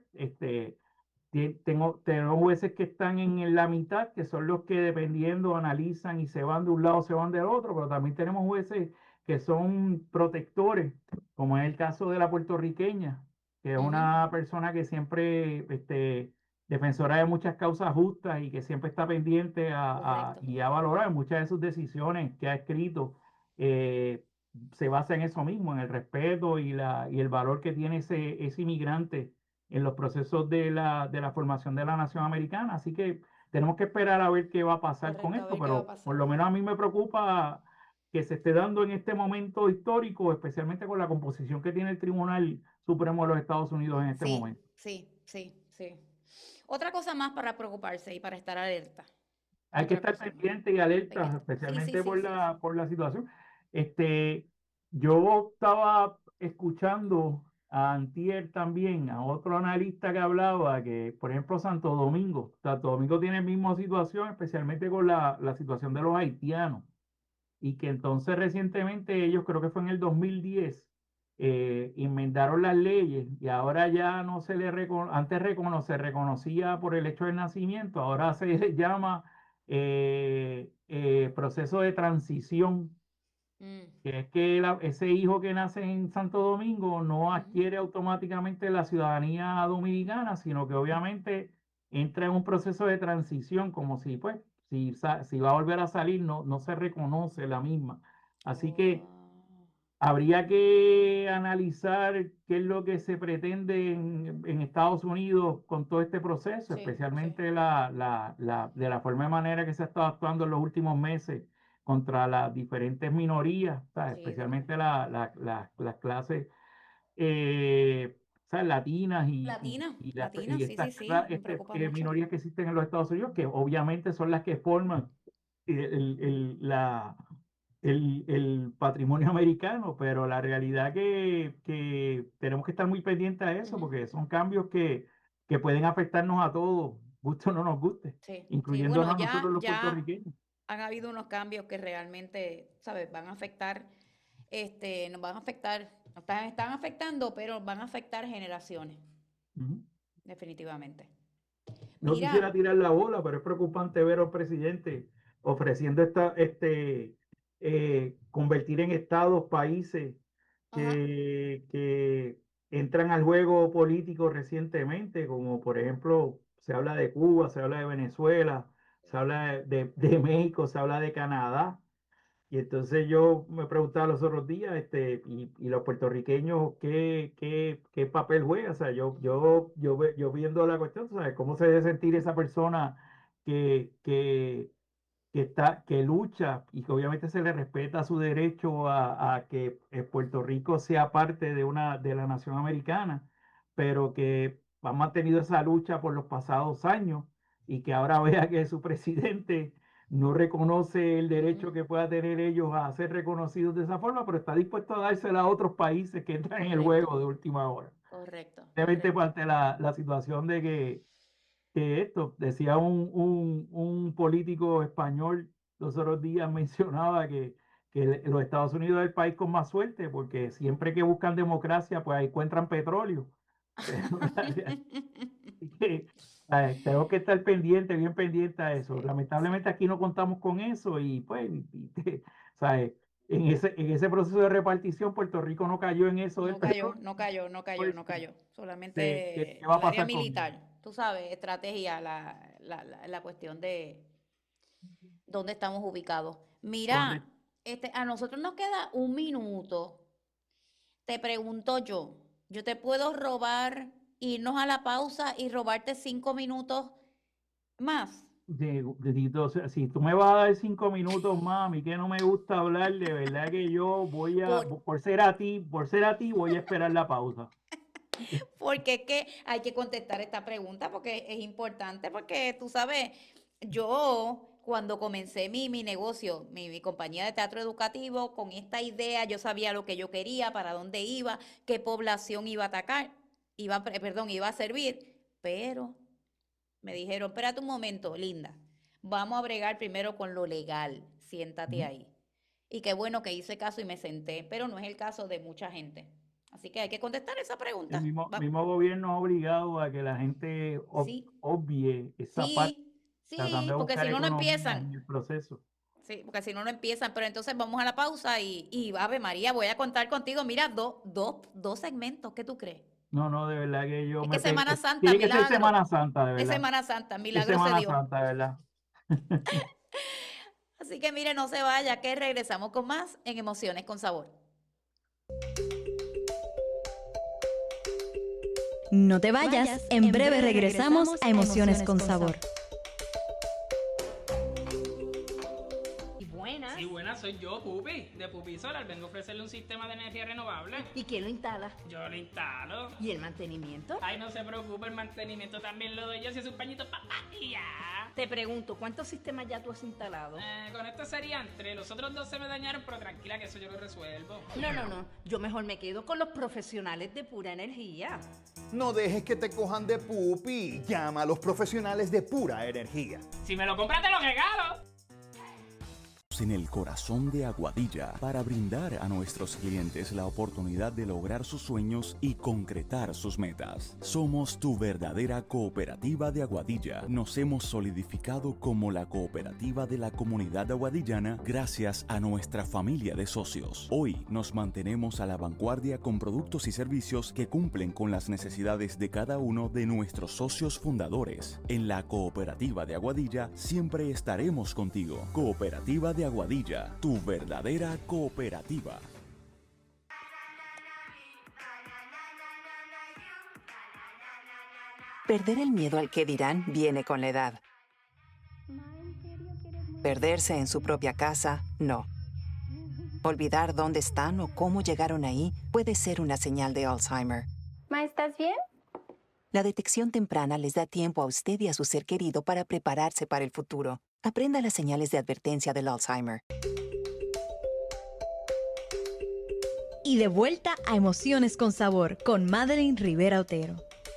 tengo jueces que están en la mitad, que son los que dependiendo analizan y se van de un lado, se van del otro, pero también tenemos jueces que son protectores, como es el caso de la puertorriqueña, que es Ujú. una persona que siempre, defensora de muchas causas justas y que siempre está pendiente Correcto. y ha valorado muchas de sus decisiones que ha escrito. Se basa en eso mismo, en el respeto y el valor que tiene ese inmigrante en los procesos de la formación de la nación americana. Así que tenemos que esperar a ver qué va a pasar con Correcto, a esto, ver qué va a pero por pasar. lo menos a mí me preocupa que se esté dando en este momento histórico, especialmente con la composición que tiene el Tribunal Supremo de los Estados Unidos en este Sí, momento. sí, sí, sí. Otra cosa más para preocuparse y para estar alerta. Hay que Otra estar cosa más. pendiente y Hay que alerta, estar. Sí, sí, especialmente sí, por sí, sí. la situación. Este, yo estaba escuchando a Antier también, a otro analista que hablaba que, por ejemplo, Santo Domingo tiene la misma situación, especialmente con la situación de los haitianos, y que entonces recientemente ellos, creo que fue en el 2010, enmendaron las leyes y ahora ya no antes se reconocía por el hecho del nacimiento, ahora se llama proceso de transición, Mm, que es que ese hijo que nace en Santo Domingo no ujú. adquiere automáticamente la ciudadanía dominicana, sino que obviamente entra en un proceso de transición, como si, pues, si va a volver a salir, no se reconoce la misma. Así que Oh, habría que analizar qué es lo que se pretende en Estados Unidos con todo este proceso, sí, sí. especialmente de la forma de manera que se ha estado actuando en los últimos meses contra las diferentes minorías, ¿sabes? Sí, de verdad. Especialmente las clases eh, ¿sabes? Latinas Latina, y sí, estas sí, me preocupa mucho. minorías que existen en los Estados Unidos, que obviamente son las que forman el patrimonio americano, pero la realidad que tenemos que estar muy pendientes a eso, porque son cambios que pueden afectarnos a todos, guste o no nos guste, Sí, incluyéndonos bueno, a nosotros los ya puertorriqueños. han habido unos cambios que realmente, ¿sabes? Van a afectar, nos van a afectar, nos están afectando, pero van a afectar generaciones, Ujú. definitivamente. No Mira, quisiera tirar la bola, pero es preocupante ver al presidente ofreciendo convertir en estados países ajá, que entran al juego político recientemente, como por ejemplo se habla de Cuba, se habla de Venezuela, se habla de México, se habla de Canadá. Y entonces yo me preguntaba los otros días, y los puertorriqueños, ¿qué papel juega? O sea, yo viendo la cuestión, ¿sabes? ¿Cómo se debe sentir esa persona que, que, que lucha y que obviamente se le respeta su derecho a que Puerto Rico sea parte de la nación americana, pero que ha mantenido esa lucha por los pasados años y que ahora vea que su presidente no reconoce el derecho que pueda tener ellos a ser reconocidos de esa forma, pero está dispuesto a dársela a otros países que entran en el juego de última hora? correcto. Obviamente parte la situación de que esto, decía un político español los otros días, mencionaba que los Estados Unidos es el país con más suerte, porque siempre que buscan democracia, pues ahí encuentran petróleo. Tengo que estar pendiente, bien pendiente a eso. Sí, Lamentablemente sí. aquí no contamos con eso y pues, ¿sabes? En ese proceso de repartición, Puerto Rico no cayó en eso del No cayó, petróleo. no cayó, no cayó, Pues, no cayó. ¿qué Solamente va a el área pasar con eso? militar, tú sabes, estrategia, la cuestión de dónde estamos ubicados. Mira, Correcto. a nosotros nos queda un minuto. Te pregunto yo te puedo robar, irnos a la pausa y robarte 5 minutos más. O sea, si tú me vas a dar 5 minutos más, a mí que no me gusta hablar, de verdad que yo Por, por ser a ti, voy a esperar la pausa. Porque es que hay que contestar esta pregunta porque es importante, porque tú sabes, yo cuando comencé mi negocio, mi compañía de teatro educativo, con esta idea yo sabía lo que yo quería, para dónde iba, qué población iba a atacar, iba a servir, pero me dijeron, espérate un momento, linda, vamos a bregar primero con lo legal, siéntate Ujú. ahí. Y qué bueno que hice caso y me senté, pero no es el caso de mucha gente. Así que hay que contestar esa El pregunta. mismo gobierno ha obligado a que la gente Sí, obvie esa parte, sí, tratando sí, de porque buscar si no, no economía empiezan. en el proceso. Sí, porque si no, no empiezan. Pero entonces vamos a la pausa y Ave María, voy a contar contigo. Mira, dos segmentos, ¿qué tú crees? No, no, de verdad que Es que Semana Santa, tiene que ser milagro. Semana Santa, de Es verdad. Semana Santa, Es milagro se Semana dio. Santa, de verdad. Así que mire, no se vaya, que regresamos con más en Emociones con Sabor. No te vayas, en breve regresamos a Emociones con Sabor. Buenas. Sí, buena, soy yo, Pupi, de Pupi Solar. Vengo a ofrecerle un sistema de energía renovable. ¿Y quién lo instala? Yo lo instalo. ¿Y el mantenimiento? Ay, no se preocupe, el mantenimiento también lo doy yo. Si es un pañito, papá, y ya. Te pregunto, ¿cuántos sistemas ya tú has instalado? Con esto serían 3. Los otros 2 se me dañaron, pero tranquila que eso yo lo resuelvo. No. Yo mejor me quedo con los profesionales de Pura Energía. No dejes que te cojan de pupi. Llama a los profesionales de Pura Energía. Si me lo compras, te lo regalo. En el corazón de Aguadilla para brindar a nuestros clientes la oportunidad de lograr sus sueños y concretar sus metas. Somos tu verdadera cooperativa de Aguadilla. Nos hemos solidificado como la cooperativa de la comunidad aguadillana gracias a nuestra familia de socios. Hoy nos mantenemos a la vanguardia con productos y servicios que cumplen con las necesidades de cada uno de nuestros socios fundadores. En la cooperativa de Aguadilla siempre estaremos contigo. Cooperativa de Aguadilla, tu verdadera cooperativa. Perder el miedo al que dirán viene con la edad. Perderse en su propia casa, no. Olvidar dónde están o cómo llegaron ahí puede ser una señal de Alzheimer. Ma, ¿estás bien? La detección temprana les da tiempo a usted y a su ser querido para prepararse para el futuro. Aprenda las señales de advertencia del Alzheimer. Y de vuelta a Emociones con Sabor con Madeline Rivera Otero.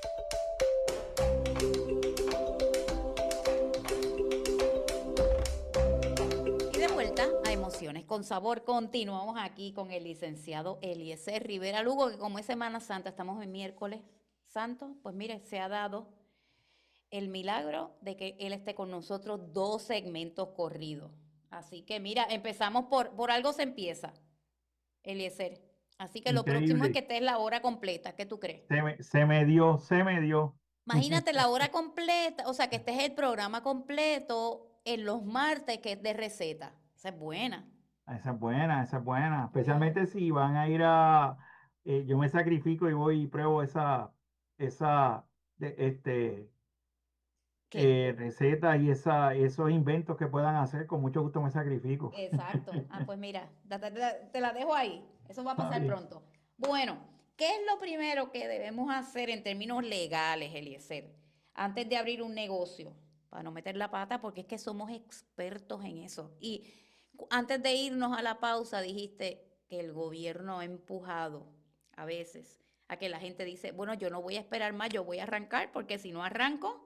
Y de vuelta a Emociones con Sabor. Continuamos aquí con el licenciado Eliezer Rivera Lugo, que como es Semana Santa, estamos en miércoles santo, pues mire, se ha dado el milagro de que él esté con nosotros 2 segmentos corridos. Así que mira, empezamos por algo se empieza, Eliezer. Así que lo próximo es Increíble. que estés la hora completa. ¿Qué tú crees? Se me dio. Imagínate la hora completa, o sea, que estés el programa completo en los martes, que es de receta. Esa es buena. Esa es buena, esa es buena. Especialmente si van a ir a... yo me sacrifico y voy y pruebo esa ¿Qué? receta y esos inventos que puedan hacer. Con mucho gusto me sacrifico. Exacto. Ah, pues mira, te la dejo ahí. Eso va a Está pasar bien. pronto. Bueno, ¿qué es lo primero que debemos hacer en términos legales, Eliezer, antes de abrir un negocio? Para no meter la pata, porque es que somos expertos en eso. Y antes de irnos a la pausa, dijiste que el gobierno ha empujado a veces a que la gente dice, bueno, yo no voy a esperar más, yo voy a arrancar, porque si no arranco,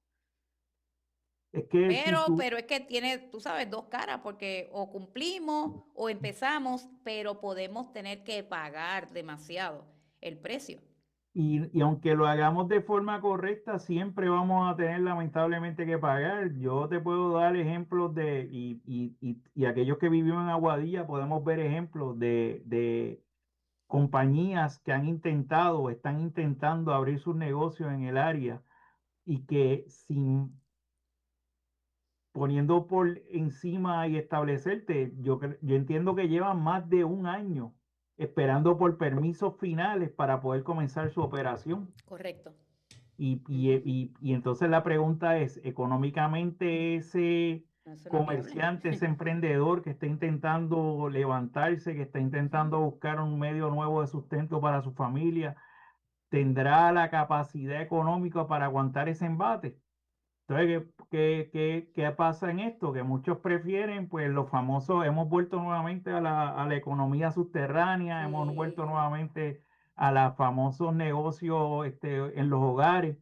Es que si tú... pero es que tiene, tú sabes, 2 caras, porque o cumplimos o empezamos, pero podemos tener que pagar demasiado el precio. Y aunque lo hagamos de forma correcta, siempre vamos a tener lamentablemente que pagar. Yo te puedo dar ejemplos y aquellos que vivimos en Aguadilla podemos ver ejemplos de compañías que han intentado o están intentando abrir sus negocios en el área y que sin poniendo por encima y establecerte, yo entiendo que llevan más de un año esperando por permisos finales para poder comenzar su operación. Correcto. Y entonces la pregunta es, económicamente ese Eso no es viable. comerciante, ese emprendedor que está intentando levantarse, que está intentando buscar un medio nuevo de sustento para su familia, ¿tendrá la capacidad económica para aguantar ese embate? Entonces, ¿qué pasa en esto? Que muchos prefieren, pues los famosos, hemos vuelto nuevamente a la economía subterránea, hemos vuelto Sí. nuevamente a los famosos negocios en los hogares,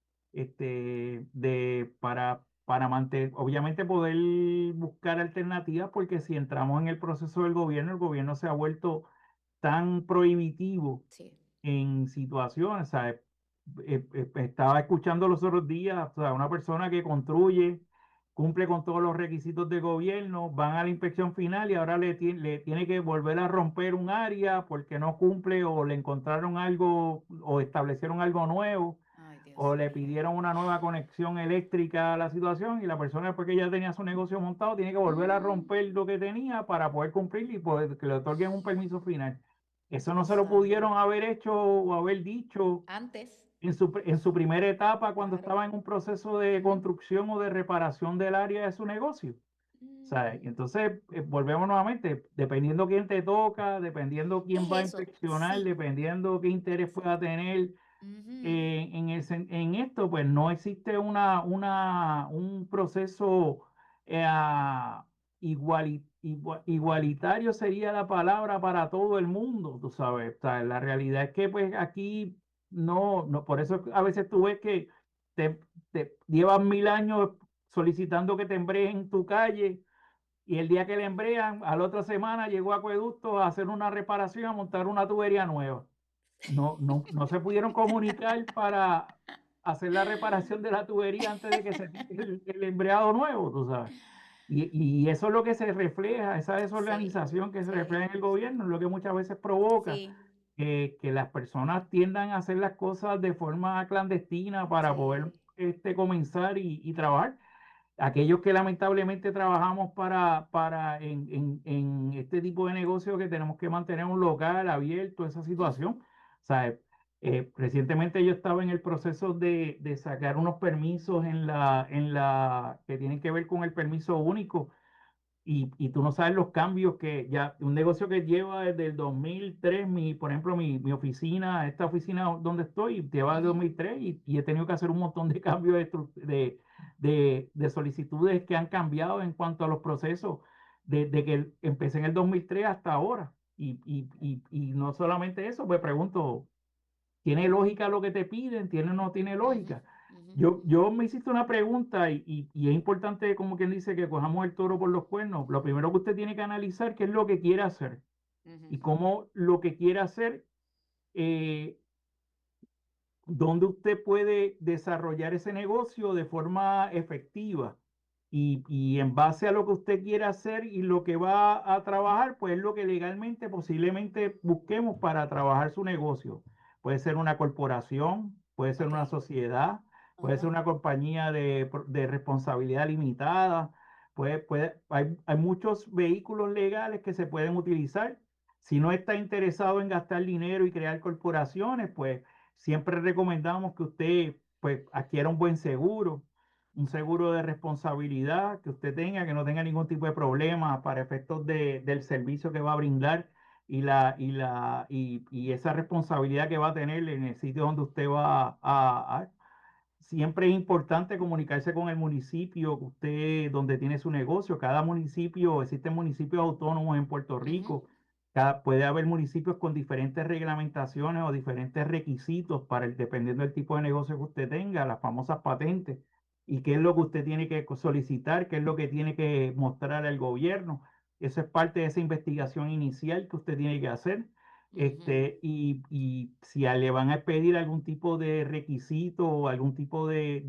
para mantener, obviamente poder buscar alternativas, porque si entramos en el proceso del gobierno, el gobierno se ha vuelto tan prohibitivo Sí. en situaciones, ¿sabes? Estaba escuchando los otros días, o sea, una persona que construye, cumple con todos los requisitos del gobierno, van a la inspección final y ahora le tiene que volver a romper un área porque no cumple o le encontraron algo o establecieron algo nuevo Ay, Dios o le mío. pidieron una nueva conexión eléctrica a la situación y la persona después que ya tenía su negocio montado tiene que volver a romper lo que tenía para poder cumplir y poder que le otorguen un permiso final. Eso no se lo Santo. pudieron haber hecho o haber dicho Antes, en su primera etapa cuando claro. estaba en un proceso de construcción o de reparación del área de su negocio. ¿Sabes? Entonces, volvemos nuevamente, dependiendo quién te toca, dependiendo quién va a Es eso, inspeccionar, sí. dependiendo qué interés pueda tener Ujú. en esto, pues no existe un proceso igualitario sería la palabra para todo el mundo, tú sabes. O sea, la realidad es que pues aquí no, por eso a veces tú ves que te, te llevas 1000 años solicitando que te embreen tu calle y el día que le embrean, a la otra semana llegó Acueducto a hacer una reparación, a montar una tubería nueva. No se pudieron comunicar para hacer la reparación de la tubería antes de que se tire el embreado nuevo, tú sabes. Y eso es lo que se refleja, esa Sí, desorganización que se refleja sí, en el gobierno, es lo que muchas veces provoca sí, que las personas tiendan a hacer las cosas de forma clandestina para poder sí. comenzar y trabajar. Aquellos que lamentablemente trabajamos en este tipo de negocio que tenemos que mantener un local abierto, esa situación. O sea, recientemente yo estaba en el proceso de sacar unos permisos que tienen que ver con el permiso único y tú no sabes los cambios que ya, un negocio que lleva desde el 2003, por ejemplo, mi oficina, esta oficina donde estoy, lleva desde 2003 y he tenido que hacer un montón de cambios de solicitudes que han cambiado en cuanto a los procesos desde que empecé en el 2003 hasta ahora. Y no solamente eso, pues pregunto, ¿tiene lógica lo que te piden? ¿Tiene o no tiene lógica? Yo me hiciste una pregunta y es importante, como quien dice, que cojamos el toro por los cuernos. Lo primero que usted tiene que analizar qué es lo que quiere hacer y cómo lo que quiere hacer, eh, dónde usted puede desarrollar ese negocio de forma efectiva. Y en base a lo que usted quiere hacer y lo que va a trabajar, pues es lo que legalmente posiblemente busquemos para trabajar su negocio. Puede ser una corporación, puede ser una sociedad, puede ser una compañía de responsabilidad limitada, hay muchos vehículos legales que se pueden utilizar. Si no está interesado en gastar dinero y crear corporaciones, pues siempre recomendamos que usted pues adquiera un seguro de responsabilidad que usted tenga, que no tenga ningún tipo de problema para efectos del servicio que va a brindar y esa responsabilidad que va a tener en el sitio donde usted va siempre es importante comunicarse con el municipio que donde tiene su negocio. Cada municipio, existen municipios autónomos en Puerto Rico. Puede haber municipios con diferentes reglamentaciones o diferentes requisitos dependiendo del tipo de negocio que usted tenga, las famosas patentes, y qué es lo que usted tiene que solicitar, qué es lo que tiene que mostrar al gobierno. Eso es parte de esa investigación inicial que usted tiene que hacer. Y si le van a pedir algún tipo de requisito o algún tipo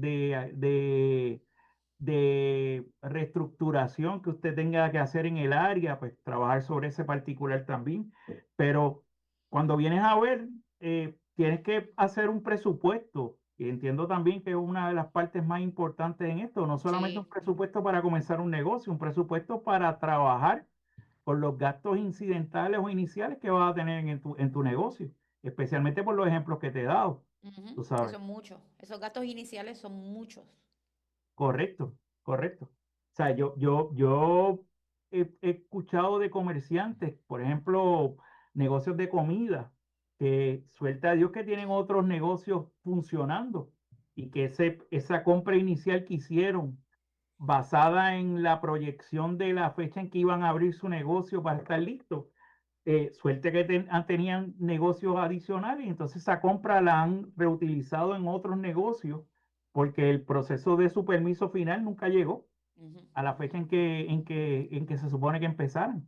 de reestructuración que usted tenga que hacer en el área, pues trabajar sobre ese particular también. Pero cuando vienes a ver, tienes que hacer un presupuesto. Y entiendo también que es una de las partes más importantes en esto, no solamente un presupuesto para comenzar un negocio, un presupuesto para trabajar por los gastos incidentales o iniciales que vas a tener en tu negocio, especialmente por los ejemplos que te he dado, tú Que sabes. son muchos. Esos gastos iniciales son muchos. Correcto, correcto. O sea, yo he escuchado de comerciantes, por ejemplo, negocios de comida, que suelta a Dios que tienen otros negocios funcionando y que esa compra inicial que hicieron basada en la proyección de la fecha en que iban a abrir su negocio para estar listo. Suerte que tenían negocios adicionales, entonces esa compra la han reutilizado en otros negocios porque el proceso de su permiso final nunca llegó a la fecha en que se supone que empezaran.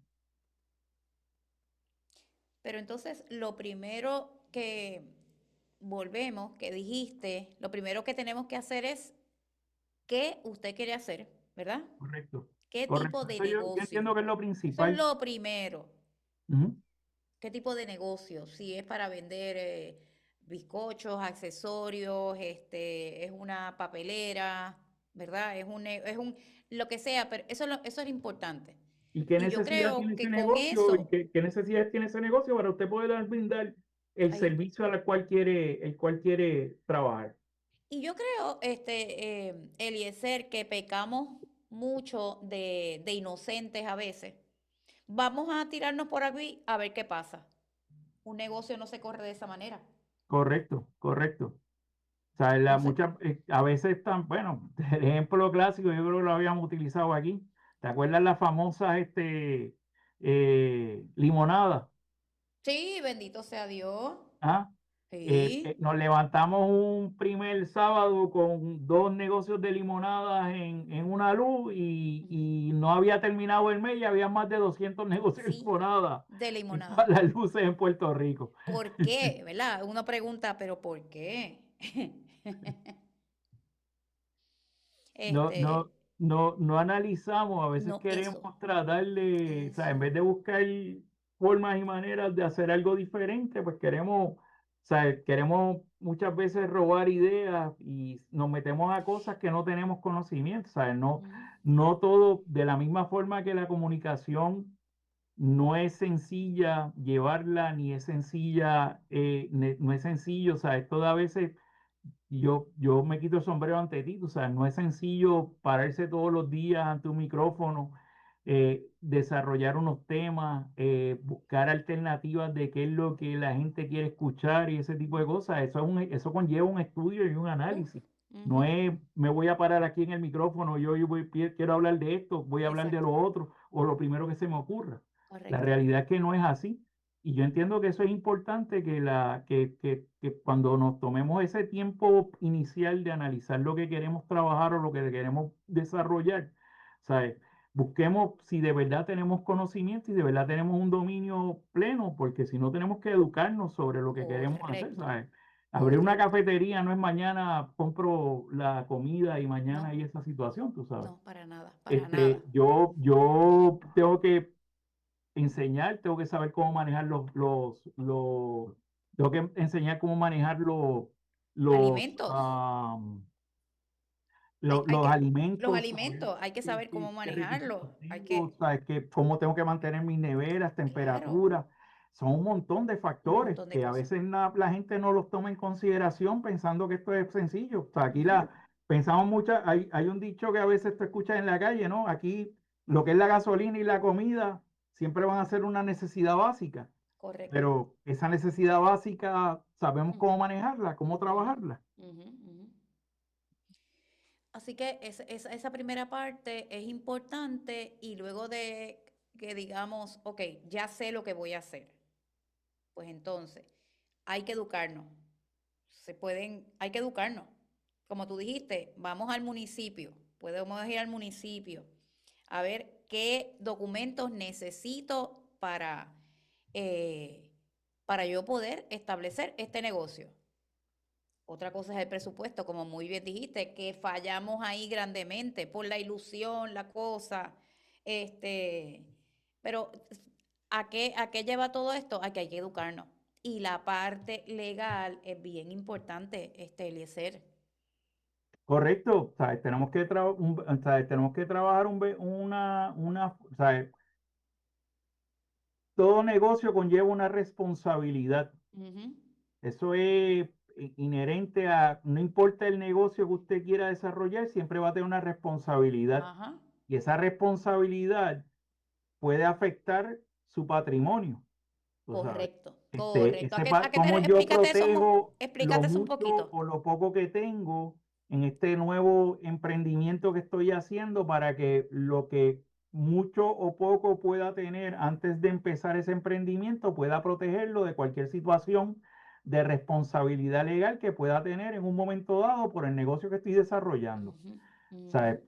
Pero entonces, lo primero que volvemos, que dijiste, lo primero que tenemos que hacer es qué usted quiere hacer, ¿verdad? Correcto. ¿Qué Correcto. tipo de Eso yo negocio? entiendo que es lo Eso es principal. lo primero. Ujú. ¿Qué tipo de negocio? Si es para vender bizcochos, accesorios, es una papelera, ¿verdad? Lo que sea, pero eso es importante. ¿Y qué Y yo necesidad tiene creo ese que con negocio? ¿Y eso, qué necesidad tiene ese negocio para usted poder brindar el ay, servicio el cual quiere trabajar? y yo creo, Eliezer, que pecamos mucho de inocentes a veces. Vamos a tirarnos por aquí a ver qué pasa. Un negocio no se corre de esa manera. Correcto, correcto. O sea, Entonces, a veces están, bueno, el ejemplo clásico, yo creo que lo habíamos utilizado aquí. ¿Te acuerdas las famosas limonadas? sí, bendito sea Dios. ¿Ah? Sí. Nos levantamos un primer sábado con 2 negocios de limonadas en una luz y no había terminado el mes y había más de 200 negocios de Sí, limonadas de en limonada. todas las luces en Puerto Rico. ¿Por qué? ¿Verdad? Uno pregunta, ¿pero por qué? No, Este, no, no analizamos, a veces no, queremos eso, tratar o sea, en eso. vez de buscar formas y maneras de hacer algo diferente, pues o sea, queremos muchas veces robar ideas y nos metemos a cosas que no tenemos conocimiento, ¿sabes? No todo, de la misma forma que la comunicación no es sencilla llevarla, ni es sencilla, no es sencillo, o sea, esto a veces yo me quito el sombrero ante ti, o sea, no es sencillo pararse todos los días ante un micrófono desarrollar unos temas, buscar alternativas de qué es lo que la gente quiere escuchar y ese tipo de cosas. Eso conlleva un estudio y un análisis. No es, me voy a parar aquí en el micrófono, quiero hablar de esto, voy a hablar de lo otro, o lo primero que se me ocurra. La realidad es que no es así. Y yo entiendo que eso es importante, que cuando nos tomemos ese tiempo inicial de analizar lo que queremos trabajar o lo que queremos desarrollar, ¿sabes? Busquemos si de verdad tenemos conocimiento y de verdad tenemos un dominio pleno, porque si no tenemos que educarnos sobre lo que queremos hacer, ¿sabes? Abrir una cafetería no es mañana compro la comida y mañana hay esa situación, tú sabes. No, para nada, para nada. Yo tengo que enseñar, tengo que saber cómo manejar tengo que enseñar cómo manejar Alimentos. Los alimentos. Los alimentos, hay que saber cómo manejarlos. Cómo tengo que mantener mis neveras, temperaturas. Son un montón de factores que a veces la gente no los toma en consideración pensando que esto es sencillo. O sea, aquí pensamos mucho, hay un dicho que a veces tú escuchas en la calle, ¿no? Aquí lo que es la gasolina y la comida siempre van a ser una necesidad básica. Correcto. Pero esa necesidad básica, ¿sabemos cómo manejarla, cómo trabajarla? Así que esa primera parte es importante y luego de que digamos, ok, ya sé lo que voy a hacer, pues entonces hay que educarnos. Hay que educarnos. Como tú dijiste, vamos al municipio, podemos ir al municipio a ver qué documentos necesito para yo poder establecer este negocio. Otra cosa es el presupuesto, como muy bien dijiste, que fallamos ahí grandemente por la ilusión, la cosa. Pero ¿a qué lleva todo esto? A que hay que educarnos. Y la parte legal es bien importante, Eliezer. Correcto, ¿sabes? Tenemos que trabajar ¿sabes? Todo negocio conlleva una responsabilidad. Eso es inherente no importa el negocio que usted quiera desarrollar, siempre va a tener una responsabilidad. Y esa responsabilidad puede afectar su patrimonio. Correcto, correcto. Cómo yo protejo lo mucho o lo poco que tengo en este nuevo emprendimiento que estoy haciendo para que lo que mucho o poco pueda tener antes de empezar ese emprendimiento pueda protegerlo de cualquier situación de responsabilidad legal que pueda tener en un momento dado por el negocio que estoy desarrollando. O sea,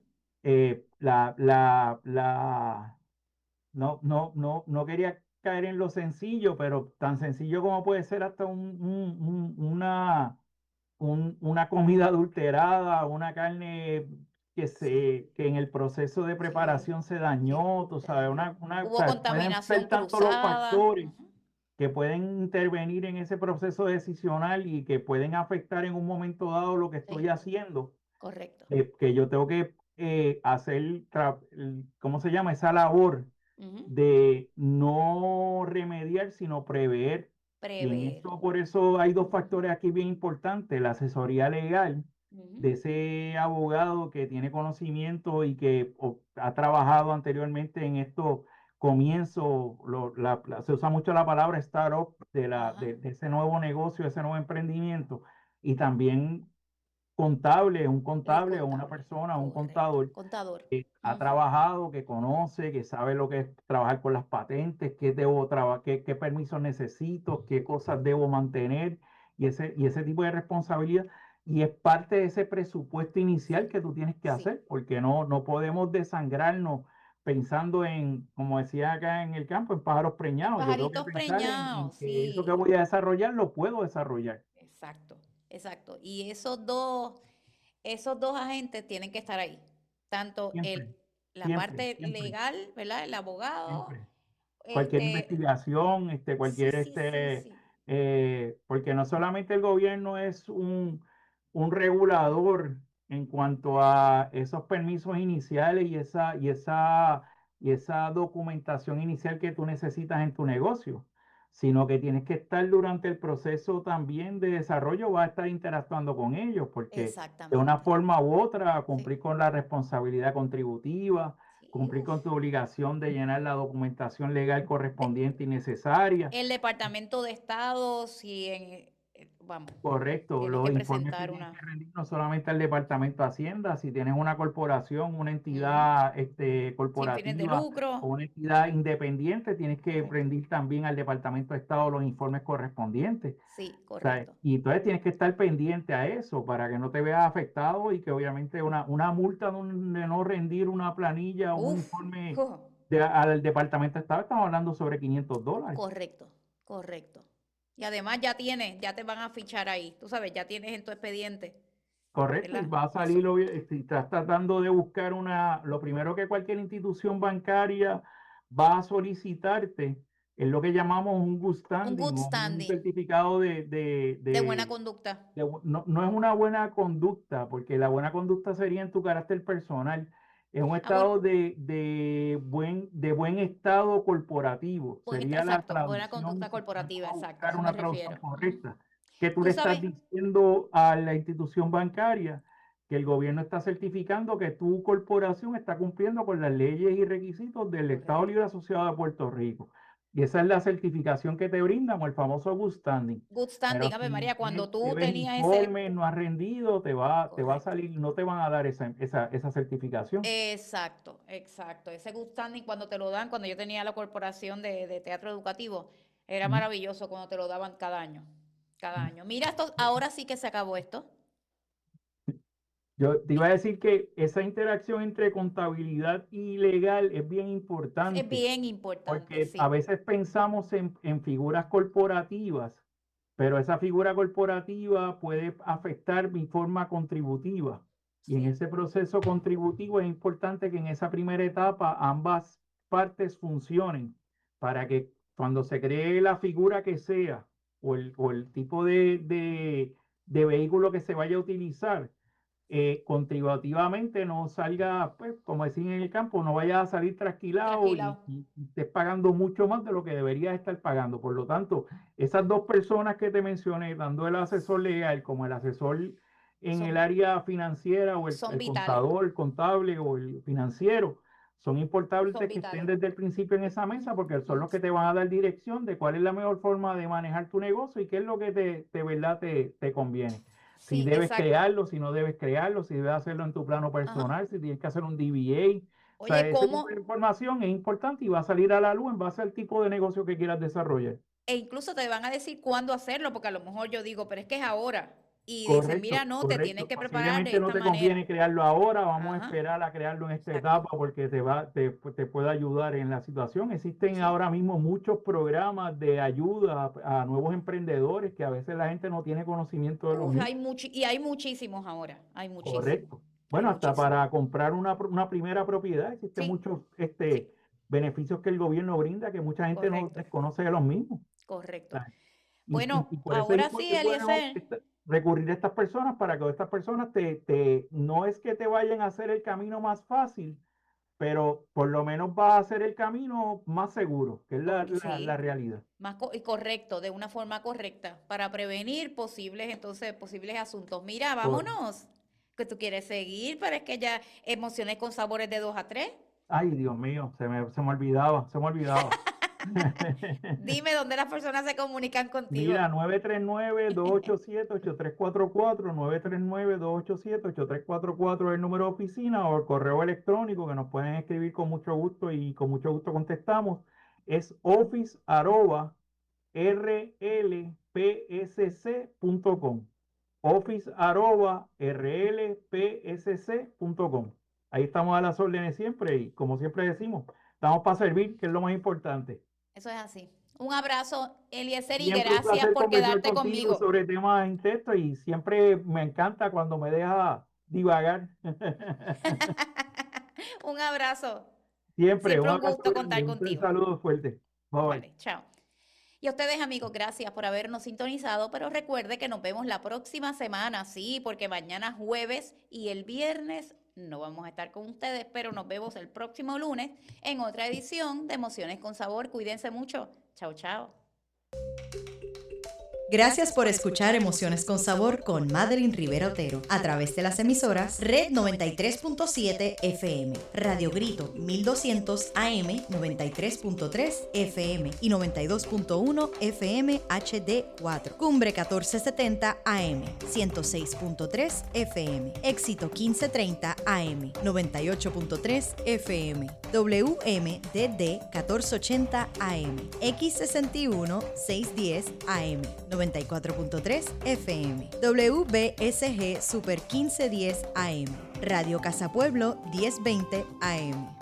no quería caer en lo sencillo, pero tan sencillo como puede ser hasta una comida adulterada, una carne que en el proceso de preparación se dañó, tú sabes, hubo contaminación pueden ser tantos los factores que pueden intervenir en ese proceso decisional y que pueden afectar en un momento dado lo que estoy haciendo. Correcto. Que yo tengo que hacer, ¿cómo se llama? Esa labor de no remediar, sino prever. Y por eso hay dos factores aquí bien importantes: la asesoría legal de ese abogado que tiene conocimiento y que ha trabajado anteriormente en estos comienzos. Se usa mucho la palabra startup de ese nuevo negocio, ese nuevo emprendimiento, y también un contable o una persona, un contador que ha trabajado, que conoce, que sabe lo que es trabajar con las patentes, qué permisos necesito, qué cosas debo mantener y ese tipo de responsabilidad. Y es parte de ese presupuesto inicial que tú tienes que hacer, porque no podemos desangrarnos pensando en, como decía acá en el campo, en pájaros preñados. Pajaritos preñados, que eso que voy a desarrollar lo puedo desarrollar. Exacto. Y esos dos agentes tienen que estar ahí. Tanto la parte legal, ¿verdad? El abogado. Cualquier investigación, porque no solamente el gobierno es un regulador en cuanto a esos permisos iniciales y esa documentación inicial que tú necesitas en tu negocio, sino que tienes que estar durante el proceso también de desarrollo, vas a estar interactuando con ellos, porque de una forma u otra cumplir con la responsabilidad contributiva, cumplir con tu obligación de llenar la documentación legal correspondiente y necesaria. El Departamento de Estado, si vamos, Correcto, tienes los que informes que presentar tienes que rendir no solamente al Departamento de Hacienda, si tienes una corporación, una entidad sin fines de corporativa o lucro. una entidad independiente, tienes que rendir también al Departamento de Estado los informes correspondientes. Sí, O sea, correcto. y entonces tienes que estar pendiente a eso para que no te veas afectado y que obviamente una multa de no rendir una planilla o un informe al Departamento de Estado, estamos hablando sobre $500. Correcto, correcto. Y además ya te van a fichar ahí, tú sabes, ya tienes en tu expediente. Correcto, y ¿verdad? va a salir, si estás tratando de buscar lo primero que cualquier institución bancaria va a solicitarte es lo que llamamos un good standing, good o un standing. certificado De buena conducta. no es una buena conducta, porque la buena conducta sería en tu carácter personal. Es un estado de buen estado corporativo. Pues, Sería la exacto, buena traducción, conducta corporativa, exacto, buscar a eso una me traducción refiero. correcta. Que tú Tú le estás sabes, diciendo a la institución bancaria que el gobierno está certificando que tu corporación está cumpliendo con las leyes y requisitos del Estado Libre Asociado de Puerto Rico. Y esa es la certificación que te brindan, o el famoso good standing. good standing, Pero Ave si María, cuando tú debes tenías informes, no has rendido, te va a salir, no te van a dar esa certificación. Exacto, exacto. Ese good standing cuando te lo dan, cuando yo tenía la corporación de teatro educativo, era maravilloso cuando te lo daban cada año. Cada año. Mira, ahora sí que se acabó esto. Yo te iba a decir que esa interacción entre contabilidad y legal es bien importante. Es bien importante, Porque sí. a veces pensamos en figuras corporativas, pero esa figura corporativa puede afectar mi forma contributiva. Y en ese proceso contributivo es importante que en esa primera etapa ambas partes funcionen para que cuando se cree la figura que sea o el tipo de vehículo que se vaya a utilizar, contributivamente no salga, pues, como decían en el campo, no vaya a salir trasquilado y estés pagando mucho más de lo que deberías estar pagando. Por lo tanto, esas dos personas que te mencioné, tanto el asesor legal como el asesor en el área financiera o el contador, el contable o el financiero, son importantes que estén desde el principio en esa mesa porque son los que te van a dar dirección de cuál es la mejor forma de manejar tu negocio y qué es lo que te conviene. Si debes crearlo, si no debes crearlo, si debes hacerlo en tu plano personal, si tienes que hacer un DBA. O sea, ese tipo de información es importante y va a salir a la luz en base al tipo de negocio que quieras desarrollar. E incluso te van a decir cuándo hacerlo, porque a lo mejor yo digo, pero es que es ahora. Y Correcto, dicen, mira, no, te tienes que preparar de Posiblemente no esta te manera. conviene crearlo ahora, vamos a esperar a crearlo en esta etapa porque te puede ayudar en la situación. Existen ahora mismo muchos programas de ayuda a nuevos emprendedores que a veces la gente no tiene conocimiento de los mismos. Y hay muchísimos ahora, hay muchísimos. Correcto. Bueno, hasta para comprar una primera propiedad existen muchos beneficios que el gobierno brinda que mucha gente no desconoce de los mismos. Correcto. O sea, Bueno, y por eso ahora sí, es bueno Eliezer. recurrir a estas personas para que estas personas no es que te vayan a hacer el camino más fácil, pero por lo menos va a hacer el camino más seguro, que es la realidad. Correcto, de una forma correcta, para prevenir posibles asuntos. Mira, vámonos, que tú quieres seguir, pero es que ya emociones con sabores de 2 a 3. Ay, Dios mío, se me olvidaba. Dime dónde las personas se comunican contigo. Mira, 939-287-8344, 939-287-8344 es el número de oficina o el correo electrónico que nos pueden escribir con mucho gusto y con mucho gusto contestamos. Es office@rlpsc.com. office@rlpsc.com. Ahí estamos a las órdenes siempre y como siempre decimos, estamos para servir, que es lo más importante. Eso es así. Un abrazo, Eliezer, y Siempre gracias por quedarte conmigo. Sobre temas intensos y siempre me encanta cuando me deja divagar. Un abrazo. Siempre un gusto contar contigo. Un saludo fuerte. Bye. Vale, chao. Y a ustedes, amigos, gracias por habernos sintonizado, pero recuerde que nos vemos la próxima semana, sí, porque mañana jueves y el viernes no vamos a estar con ustedes, pero nos vemos el próximo lunes en otra edición de Emociones con Sabor. Cuídense mucho. Chao, chao. Gracias por escuchar Emociones con Sabor con Madeline Rivera Otero a través de las emisoras Red 93.7 FM, Radio Grito 1200 AM 93.3 FM y 92.1 FM HD4, Cumbre 1470 AM 106.3 FM, Éxito 1530 AM 98.3 FM, WMDD 1480 AM, X61 610 AM 94.3 FM, WBSG Super 1510 AM, Radio Casa Pueblo 1020 AM.